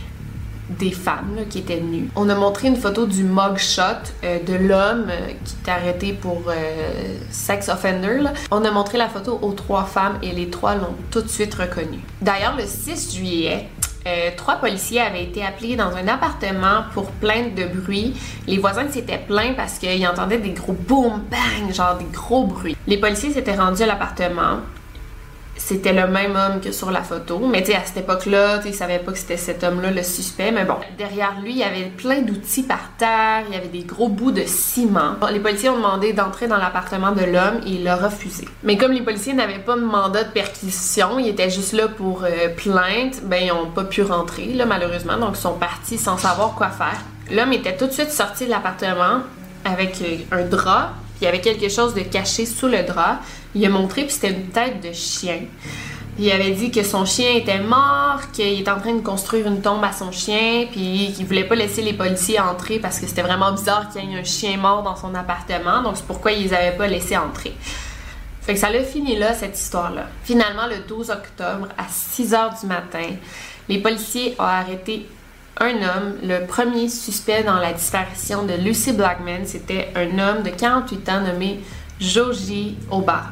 des femmes là, qui étaient nues. On a montré une photo du mugshot euh, de l'homme euh, qui est arrêté pour euh, sex offender. Là. On a montré la photo aux trois femmes et les trois l'ont tout de suite reconnue. D'ailleurs, le six juillet, Euh, trois policiers avaient été appelés dans un appartement pour plainte de bruit. Les voisins s'étaient plaints parce qu'ils entendaient des gros boom bang, genre des gros bruits. Les policiers s'étaient rendus à l'appartement. C'était le même homme que sur la photo, mais tu sais, à cette époque-là, tu sais, ils savaient pas que c'était cet homme-là le suspect, mais bon. Derrière lui, il y avait plein d'outils par terre, il y avait des gros bouts de ciment. Bon, les policiers ont demandé d'entrer dans l'appartement de l'homme et il a refusé. Mais comme les policiers n'avaient pas de mandat de perquisition, ils étaient juste là pour euh, plainte, ben ils ont pas pu rentrer, là, malheureusement, donc ils sont partis sans savoir quoi faire. L'homme était tout de suite sorti de l'appartement avec euh, un drap, puis il y avait quelque chose de caché sous le drap. Il a montré, puis c'était une tête de chien. Il avait dit que son chien était mort, qu'il était en train de construire une tombe à son chien, puis qu'il voulait pas laisser les policiers entrer parce que c'était vraiment bizarre qu'il y ait un chien mort dans son appartement, donc c'est pourquoi ils les avaient pas laissés entrer. Fait que ça l'a fini là, cette histoire-là. Finalement, le douze octobre, à six heures du matin, les policiers ont arrêté un homme, le premier suspect dans la disparition de Lucy Blackman. C'était un homme de quarante-huit ans nommé Joji Obara.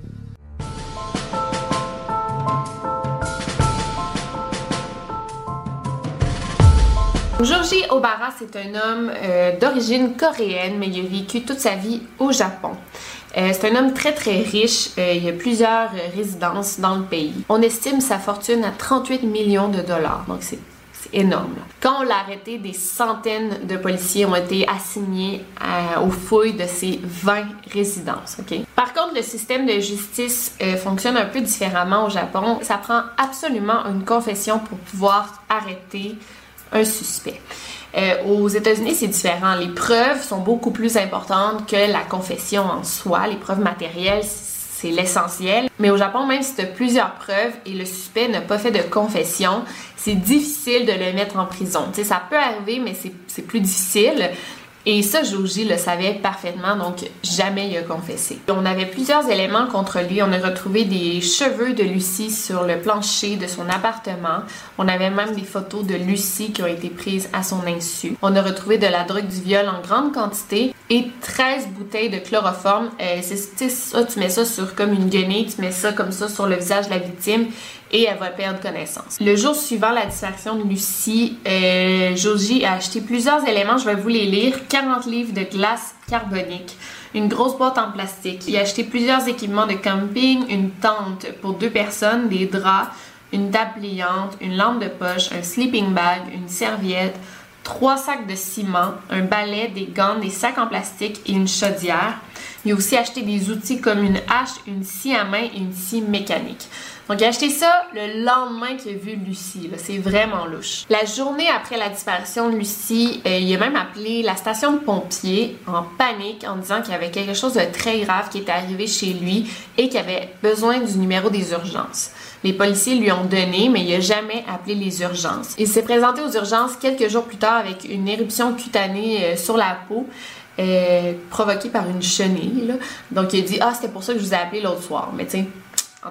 Joji Obara, c'est un homme euh, d'origine coréenne, mais il a vécu toute sa vie au Japon. Euh, c'est un homme très très riche, euh, il y a plusieurs euh, résidences dans le pays. On estime sa fortune à trente-huit millions de dollars, donc c'est énorme. Quand on l'a arrêté, des centaines de policiers ont été assignés à, aux fouilles de ces vingt résidences. Okay? Par contre, le système de justice euh, fonctionne un peu différemment au Japon. Ça prend absolument une confession pour pouvoir arrêter un suspect. Euh, aux États-Unis, c'est différent. Les preuves sont beaucoup plus importantes que la confession en soi. Les preuves matérielles, c'est l'essentiel. Mais au Japon, même si tu as plusieurs preuves et le suspect n'a pas fait de confession, c'est difficile de le mettre en prison. Tu sais, ça peut arriver, mais c'est, c'est plus difficile. Et ça, Joji le savait parfaitement, donc jamais il a confessé. On avait plusieurs éléments contre lui. On a retrouvé des cheveux de Lucy sur le plancher de son appartement. On avait même des photos de Lucy qui ont été prises à son insu. On a retrouvé de la drogue du viol en grande quantité et treize bouteilles de chloroforme. Euh, c'est, c'est ça, tu mets ça sur comme une guenille, tu mets ça comme ça sur le visage de la victime et elle va perdre connaissance. Le jour suivant la disparition de Lucy, euh, Joji a acheté plusieurs éléments, je vais vous les lire. quarante livres de glace carbonique, une grosse boîte en plastique. Il a acheté plusieurs équipements de camping, une tente pour deux personnes, des draps, une table pliante, une lampe de poche, un sleeping bag, une serviette, trois sacs de ciment, un balai, des gants, des sacs en plastique et une chaudière. Il a aussi acheté des outils comme une hache, une scie à main et une scie mécanique. Donc, il a acheté ça le lendemain qu'il a vu Lucy. Là. C'est vraiment louche. La journée après la disparition de Lucy, euh, il a même appelé la station de pompiers en panique en disant qu'il y avait quelque chose de très grave qui était arrivé chez lui et qu'il avait besoin du numéro des urgences. Les policiers lui ont donné, mais il n'a jamais appelé les urgences. Il s'est présenté aux urgences quelques jours plus tard avec une éruption cutanée euh, sur la peau. Euh, provoquée par une chenille. Là. Donc, il a dit « Ah, c'était pour ça que je vous ai appelé l'autre soir. » Mais tu sais, en tout cas.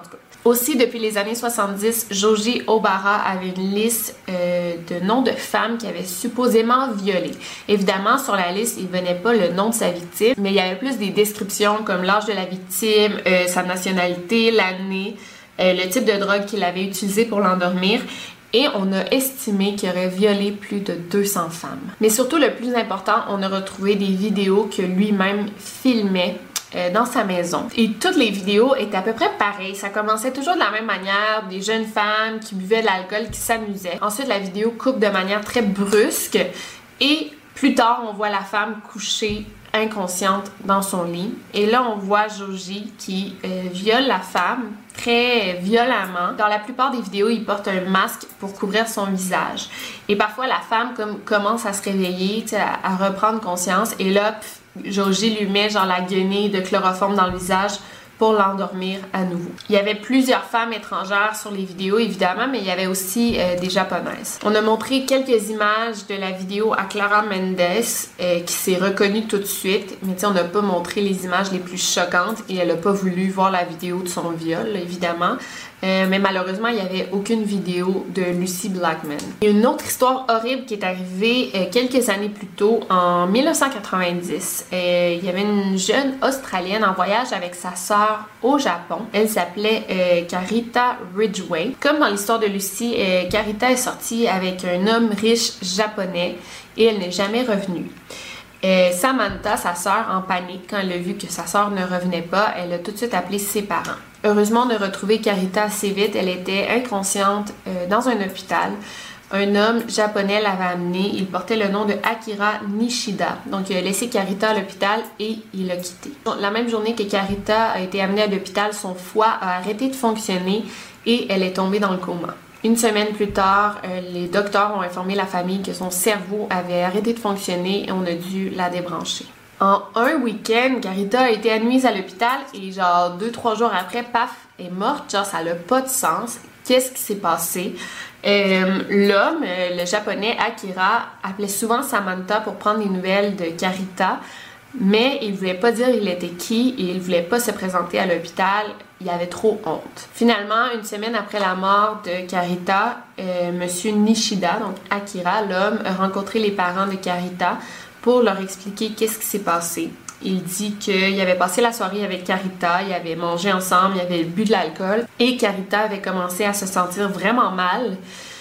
Aussi, depuis les années soixante-dix, Joji Obara avait une liste euh, de noms de femmes qu'il avait supposément violées. Évidemment, sur la liste, il ne venait pas le nom de sa victime, mais il y avait plus des descriptions comme l'âge de la victime, euh, sa nationalité, l'année, euh, le type de drogue qu'il avait utilisé pour l'endormir. Et on a estimé qu'il aurait violé plus de deux cents femmes. Mais surtout, le plus important, on a retrouvé des vidéos que lui-même filmait euh, dans sa maison. Et toutes les vidéos étaient à peu près pareilles. Ça commençait toujours de la même manière, des jeunes femmes qui buvaient de l'alcool, qui s'amusaient. Ensuite, la vidéo coupe de manière très brusque et plus tard, on voit la femme couchée inconsciente dans son lit. Et là, on voit Joji qui euh, viole la femme très violemment. Dans la plupart des vidéos, il porte un masque pour couvrir son visage. Et parfois, la femme comme, commence à se réveiller, à, à reprendre conscience. Et là, pff, Joji lui met genre la guenille de chloroforme dans le visage pour l'endormir à nouveau. Il y avait plusieurs femmes étrangères sur les vidéos, évidemment, mais il y avait aussi euh, des japonaises. On a montré quelques images de la vidéo à Clara Mendes, euh, qui s'est reconnue tout de suite, mais tu sais, on n'a pas montré les images les plus choquantes et elle n'a pas voulu voir la vidéo de son viol, là, évidemment. Euh, mais malheureusement, il n'y avait aucune vidéo de Lucy Blackman. Il y a une autre histoire horrible qui est arrivée euh, quelques années plus tôt, en mille neuf cent quatre-vingt-dix. Euh, il y avait une jeune Australienne en voyage avec sa sœur au Japon. Elle s'appelait euh, Carita Ridgway. Comme dans l'histoire de Lucy, euh, Carita est sortie avec un homme riche japonais et elle n'est jamais revenue. Euh, Samantha, sa sœur, en panique quand elle a vu que sa sœur ne revenait pas, elle a tout de suite appelé ses parents. Heureusement, on a retrouvé Carita assez vite. Elle était inconsciente euh, dans un hôpital. Un homme japonais l'avait amenée. Il portait le nom de Akira Nishida. Donc, il a laissé Carita à l'hôpital et il l'a quittée. La même journée que Carita a été amenée à l'hôpital, son foie a arrêté de fonctionner et elle est tombée dans le coma. Une semaine plus tard, euh, les docteurs ont informé la famille que son cerveau avait arrêté de fonctionner et on a dû la débrancher. En un week-end, Carita a été admise à l'hôpital et genre deux, trois jours après, paf, est morte. Genre, ça n'a pas de sens. Qu'est-ce qui s'est passé? Euh, l'homme, le japonais Akira, appelait souvent Samantha pour prendre des nouvelles de Carita, mais il voulait pas dire il était qui et il voulait pas se présenter à l'hôpital. Il avait trop honte. Finalement, une semaine après la mort de Carita, euh, Monsieur Nishida, donc Akira, l'homme, a rencontré les parents de Carita pour leur expliquer qu'est-ce qui s'est passé. Il dit qu'il avait passé la soirée avec Carita, ils avaient mangé ensemble, ils avaient bu de l'alcool et Carita avait commencé à se sentir vraiment mal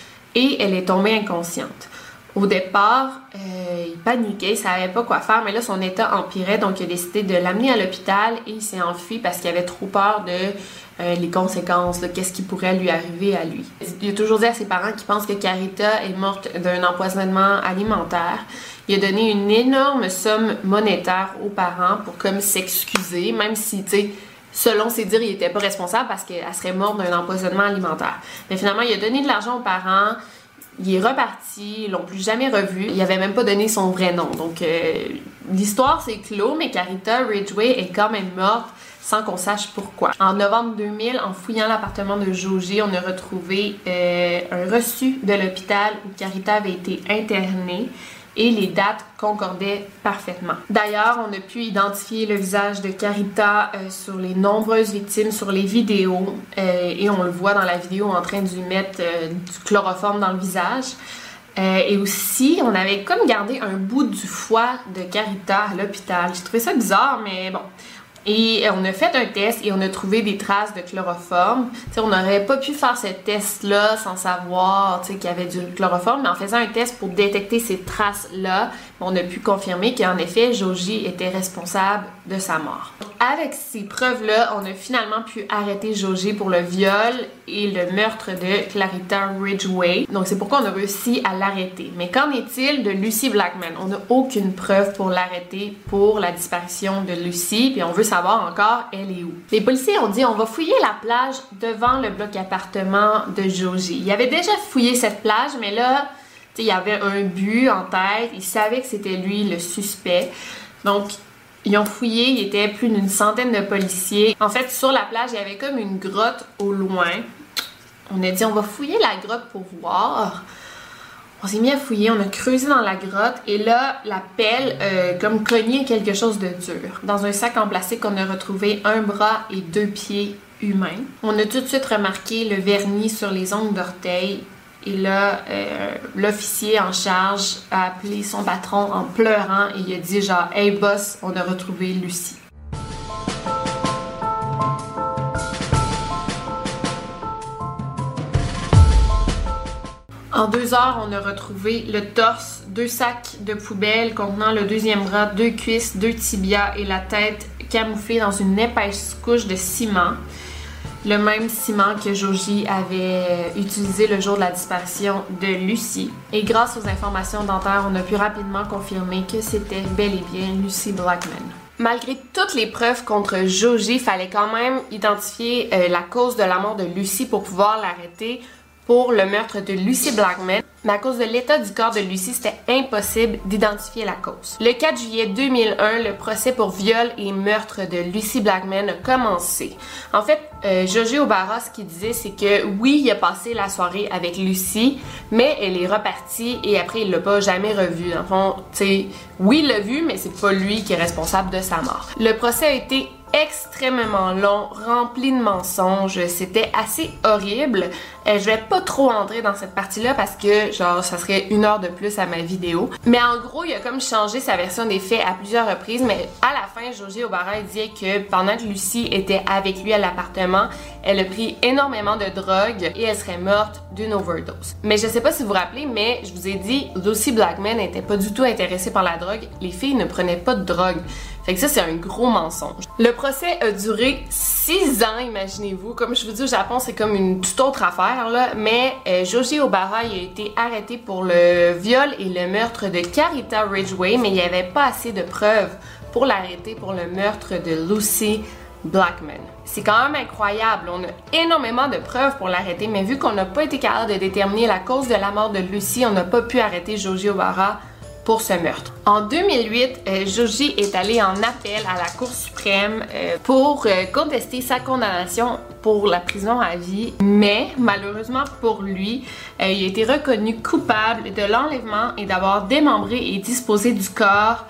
et elle est tombée inconsciente. Au départ, euh, il paniquait, il savait pas quoi faire, mais là son état empirait, donc il a décidé de l'amener à l'hôpital et il s'est enfui parce qu'il avait trop peur de euh, les conséquences, là, qu'est-ce qui pourrait lui arriver à lui. Il a toujours dit à ses parents qu'il pense que Carita est morte d'un empoisonnement alimentaire. Il a donné une énorme somme monétaire aux parents pour comme s'excuser, même si, tu sais, selon ses dires, il était pas responsable parce qu'elle serait morte d'un empoisonnement alimentaire. Mais finalement, il a donné de l'argent aux parents. Il est reparti, ils l'ont plus jamais revu. Il avait même pas donné son vrai nom. Donc, euh, l'histoire c'est clos, mais Carita Ridgway est quand même morte sans qu'on sache pourquoi. En novembre deux mille, en fouillant l'appartement de Joji, on a retrouvé euh, un reçu de l'hôpital où Carita avait été internée et les dates concordaient parfaitement. D'ailleurs, on a pu identifier le visage de Carita euh, sur les nombreuses victimes sur les vidéos euh, et on le voit dans la vidéo en train de lui mettre euh, du chloroforme dans le visage. Euh, et aussi, on avait comme gardé un bout du foie de Carita à l'hôpital. J'ai trouvé ça bizarre, mais bon. Et on a fait un test et on a trouvé des traces de chloroforme. T'sais, on n'aurait pas pu faire ce test-là sans savoir qu'il y avait du chloroforme, mais en faisant un test pour détecter ces traces-là, on a pu confirmer qu'en effet, Joji était responsable de sa mort. Avec ces preuves-là, on a finalement pu arrêter Joji pour le viol et le meurtre de Carita Ridgway. Donc c'est pourquoi on a réussi à l'arrêter. Mais qu'en est-il de Lucy Blackman? On n'a aucune preuve pour l'arrêter pour la disparition de Lucy, puis on veut savoir encore elle est où. Les policiers ont dit on va fouiller la plage devant le bloc appartement de Joji. Ils avaient déjà fouillé cette plage, mais là, il y avait un but en tête. Ils savaient que c'était lui le suspect. Donc, ils ont fouillé, il y était plus d'une centaine de policiers. En fait, sur la plage, il y avait comme une grotte au loin. On a dit, on va fouiller la grotte pour voir. On s'est mis à fouiller, on a creusé dans la grotte et là, la pelle euh, comme cognait quelque chose de dur. Dans un sac en plastique, on a retrouvé un bras et deux pieds humain. On a tout de suite remarqué le vernis sur les ongles d'orteil. Et là, euh, l'officier en charge a appelé son patron en pleurant et il a dit genre « Hey boss, on a retrouvé Lucie ». En deux heures, on a retrouvé le torse, deux sacs de poubelle contenant le deuxième bras, deux cuisses, deux tibias et la tête camouflée dans une épaisse couche de ciment. Le même ciment que Joji avait utilisé le jour de la disparition de Lucie. Et grâce aux informations dentaires, on a pu rapidement confirmer que c'était bel et bien Lucie Blackman. Malgré toutes les preuves contre Joji, il fallait quand même identifier euh, la cause de la mort de Lucie pour pouvoir l'arrêter pour le meurtre de Lucie Blackman. Mais à cause de l'état du corps de Lucie, c'était impossible d'identifier la cause. Le quatre juillet deux mille un, le procès pour viol et meurtre de Lucie Blackman a commencé. En fait, euh, Joji O'Barra, ce qu'il disait, c'est que oui, il a passé la soirée avec Lucie, mais elle est repartie et après, il l'a pas jamais revue. Dans le fond, tu sais, oui, il l'a vue, mais c'est pas lui qui est responsable de sa mort. Le procès a été extrêmement long, rempli de mensonges, c'était assez horrible. Euh, je vais pas trop entrer dans cette partie-là parce que genre ça serait une heure de plus à ma vidéo. Mais en gros, il a comme changé sa version des faits à plusieurs reprises, mais à la fin, Joji O'Barra disait que pendant que Lucie était avec lui à l'appartement, elle a pris énormément de drogue et elle serait morte d'une overdose. Mais je sais pas si vous vous rappelez, mais je vous ai dit, Lucie Blackman n'était pas du tout intéressée par la drogue. Les filles ne prenaient pas de drogue. Fait que ça, c'est un gros mensonge. Le procès a duré six ans, imaginez-vous. Comme je vous dis, au Japon, c'est comme une toute autre affaire, là. Mais euh, Joji O'Barra, il a été arrêté pour le viol et le meurtre de Carita Ridgway, mais il n'y avait pas assez de preuves pour l'arrêter pour le meurtre de Lucie Blackman. C'est quand même incroyable. On a énormément de preuves pour l'arrêter, mais vu qu'on n'a pas été capable de déterminer la cause de la mort de Lucie, on n'a pas pu arrêter Joji O'Barra pour ce meurtre. En deux mille huit, euh, Joji est allé en appel à la Cour suprême euh, pour euh, contester sa condamnation pour la prison à vie, mais malheureusement pour lui, euh, il a été reconnu coupable de l'enlèvement et d'avoir démembré et disposé du corps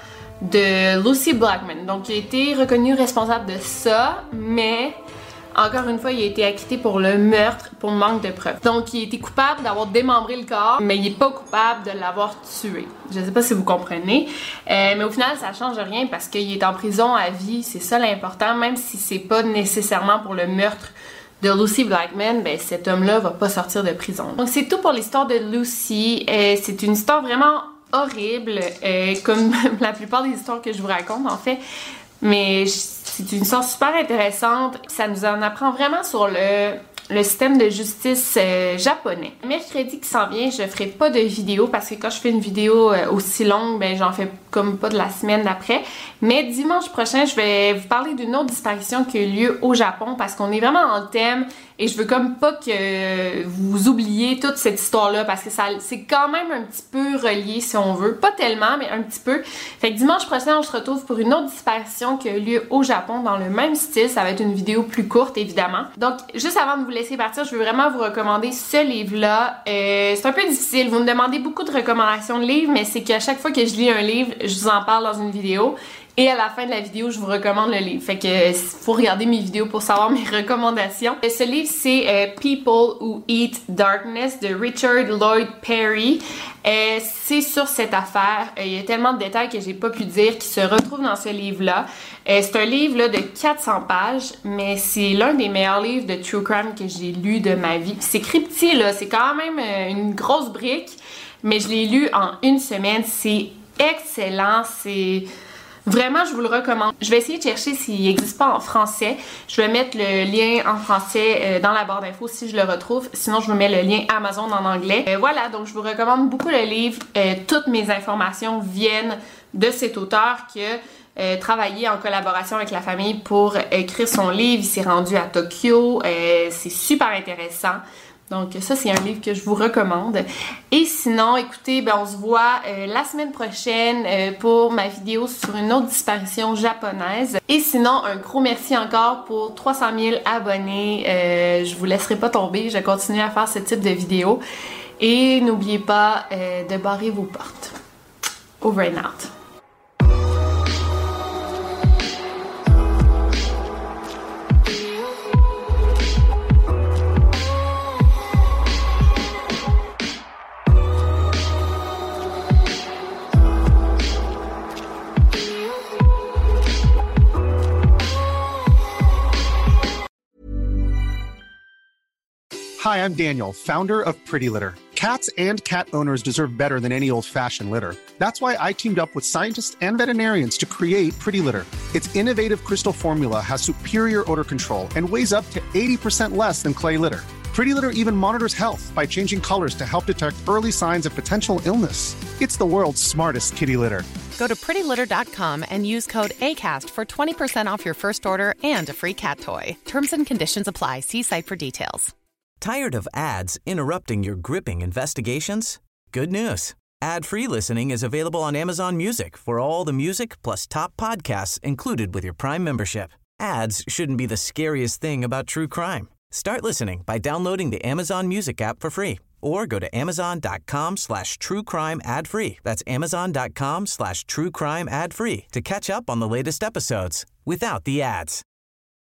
de Lucie Blackman. Donc il a été reconnu responsable de ça, mais encore une fois, il a été acquitté pour le meurtre pour manque de preuves. Donc, il a été coupable d'avoir démembré le corps, mais il n'est pas coupable de l'avoir tué. Je ne sais pas si vous comprenez. Euh, mais au final, ça change rien parce qu'il est en prison à vie. C'est ça l'important, même si c'est pas nécessairement pour le meurtre de Lucie Blackman, ben cet homme-là va pas sortir de prison. Donc, c'est tout pour l'histoire de Lucie. Euh, c'est une histoire vraiment horrible, euh, comme la plupart des histoires que je vous raconte, en fait. Mais c'est une histoire super intéressante. Ça nous en apprend vraiment sur le, le système de justice euh, japonais. Mercredi qui s'en vient, je ferai pas de vidéo parce que quand je fais une vidéo euh, aussi longue, ben j'en fais comme pas de la semaine d'après. Mais dimanche prochain, je vais vous parler d'une autre disparition qui a eu lieu au Japon parce qu'on est vraiment dans le thème et je veux comme pas que vous oubliez toute cette histoire-là parce que ça c'est quand même un petit peu relié si on veut. Pas tellement, mais un petit peu. Fait que dimanche prochain, on se retrouve pour une autre disparition qui a eu lieu au Japon dans le même style. Ça va être une vidéo plus courte, évidemment. Donc, juste avant de vous laisser partir, je veux vraiment vous recommander ce livre-là. Euh, c'est un peu difficile. Vous me demandez beaucoup de recommandations de livres, mais c'est qu'à chaque fois que je lis un livre, je vous en parle dans une vidéo. Et à la fin de la vidéo, je vous recommande le livre. Fait que faut regarder mes vidéos pour savoir mes recommandations. Ce livre, c'est euh, People Who Eat Darkness de Richard Lloyd Perry. Euh, c'est sur cette affaire. Euh, il y a tellement de détails que j'ai pas pu dire qui se retrouvent dans ce livre-là. Euh, c'est un livre là, de quatre cents pages, mais c'est l'un des meilleurs livres de true crime que j'ai lu de ma vie. C'est écrit petit, là. C'est quand même euh, une grosse brique, mais je l'ai lu en une semaine. C'est excellent. C'est... Vraiment, je vous le recommande. Je vais essayer de chercher s'il n'existe pas en français. Je vais mettre le lien en français euh, dans la barre d'infos si je le retrouve. Sinon, je vous mets le lien Amazon en anglais. Euh, voilà, donc je vous recommande beaucoup le livre. Euh, toutes mes informations viennent de cet auteur qui a euh, travaillé en collaboration avec la famille pour écrire son livre. Il s'est rendu à Tokyo. Euh, c'est super intéressant. Donc ça, c'est un livre que je vous recommande. Et sinon, écoutez, ben, on se voit euh, la semaine prochaine euh, pour ma vidéo sur une autre disparition japonaise. Et sinon, un gros merci encore pour trois cent mille abonnés. Euh, je vous laisserai pas tomber, je vais continuer à faire ce type de vidéos. Et n'oubliez pas euh, de barrer vos portes. Over and out. Hi, I'm Daniel, founder of Pretty Litter. Cats and cat owners deserve better than any old-fashioned litter. That's why I teamed up with scientists and veterinarians to create Pretty Litter. Its innovative crystal formula has superior odor control and weighs up to eighty percent less than clay litter. Pretty Litter even monitors health by changing colors to help detect early signs of potential illness. It's the world's smartest kitty litter. Go to pretty litter dot com and use code ACAST for twenty percent off your first order and a free cat toy. Terms and conditions apply. See site for details. Tired of ads interrupting your gripping investigations? Good news. Ad-free listening is available on Amazon Music for all the music plus top podcasts included with your Prime membership. Ads shouldn't be the scariest thing about true crime. Start listening by downloading the Amazon Music app for free or go to amazon.com slash true crime ad free. That's amazon.com slash true crime ad free to catch up on the latest episodes without the ads.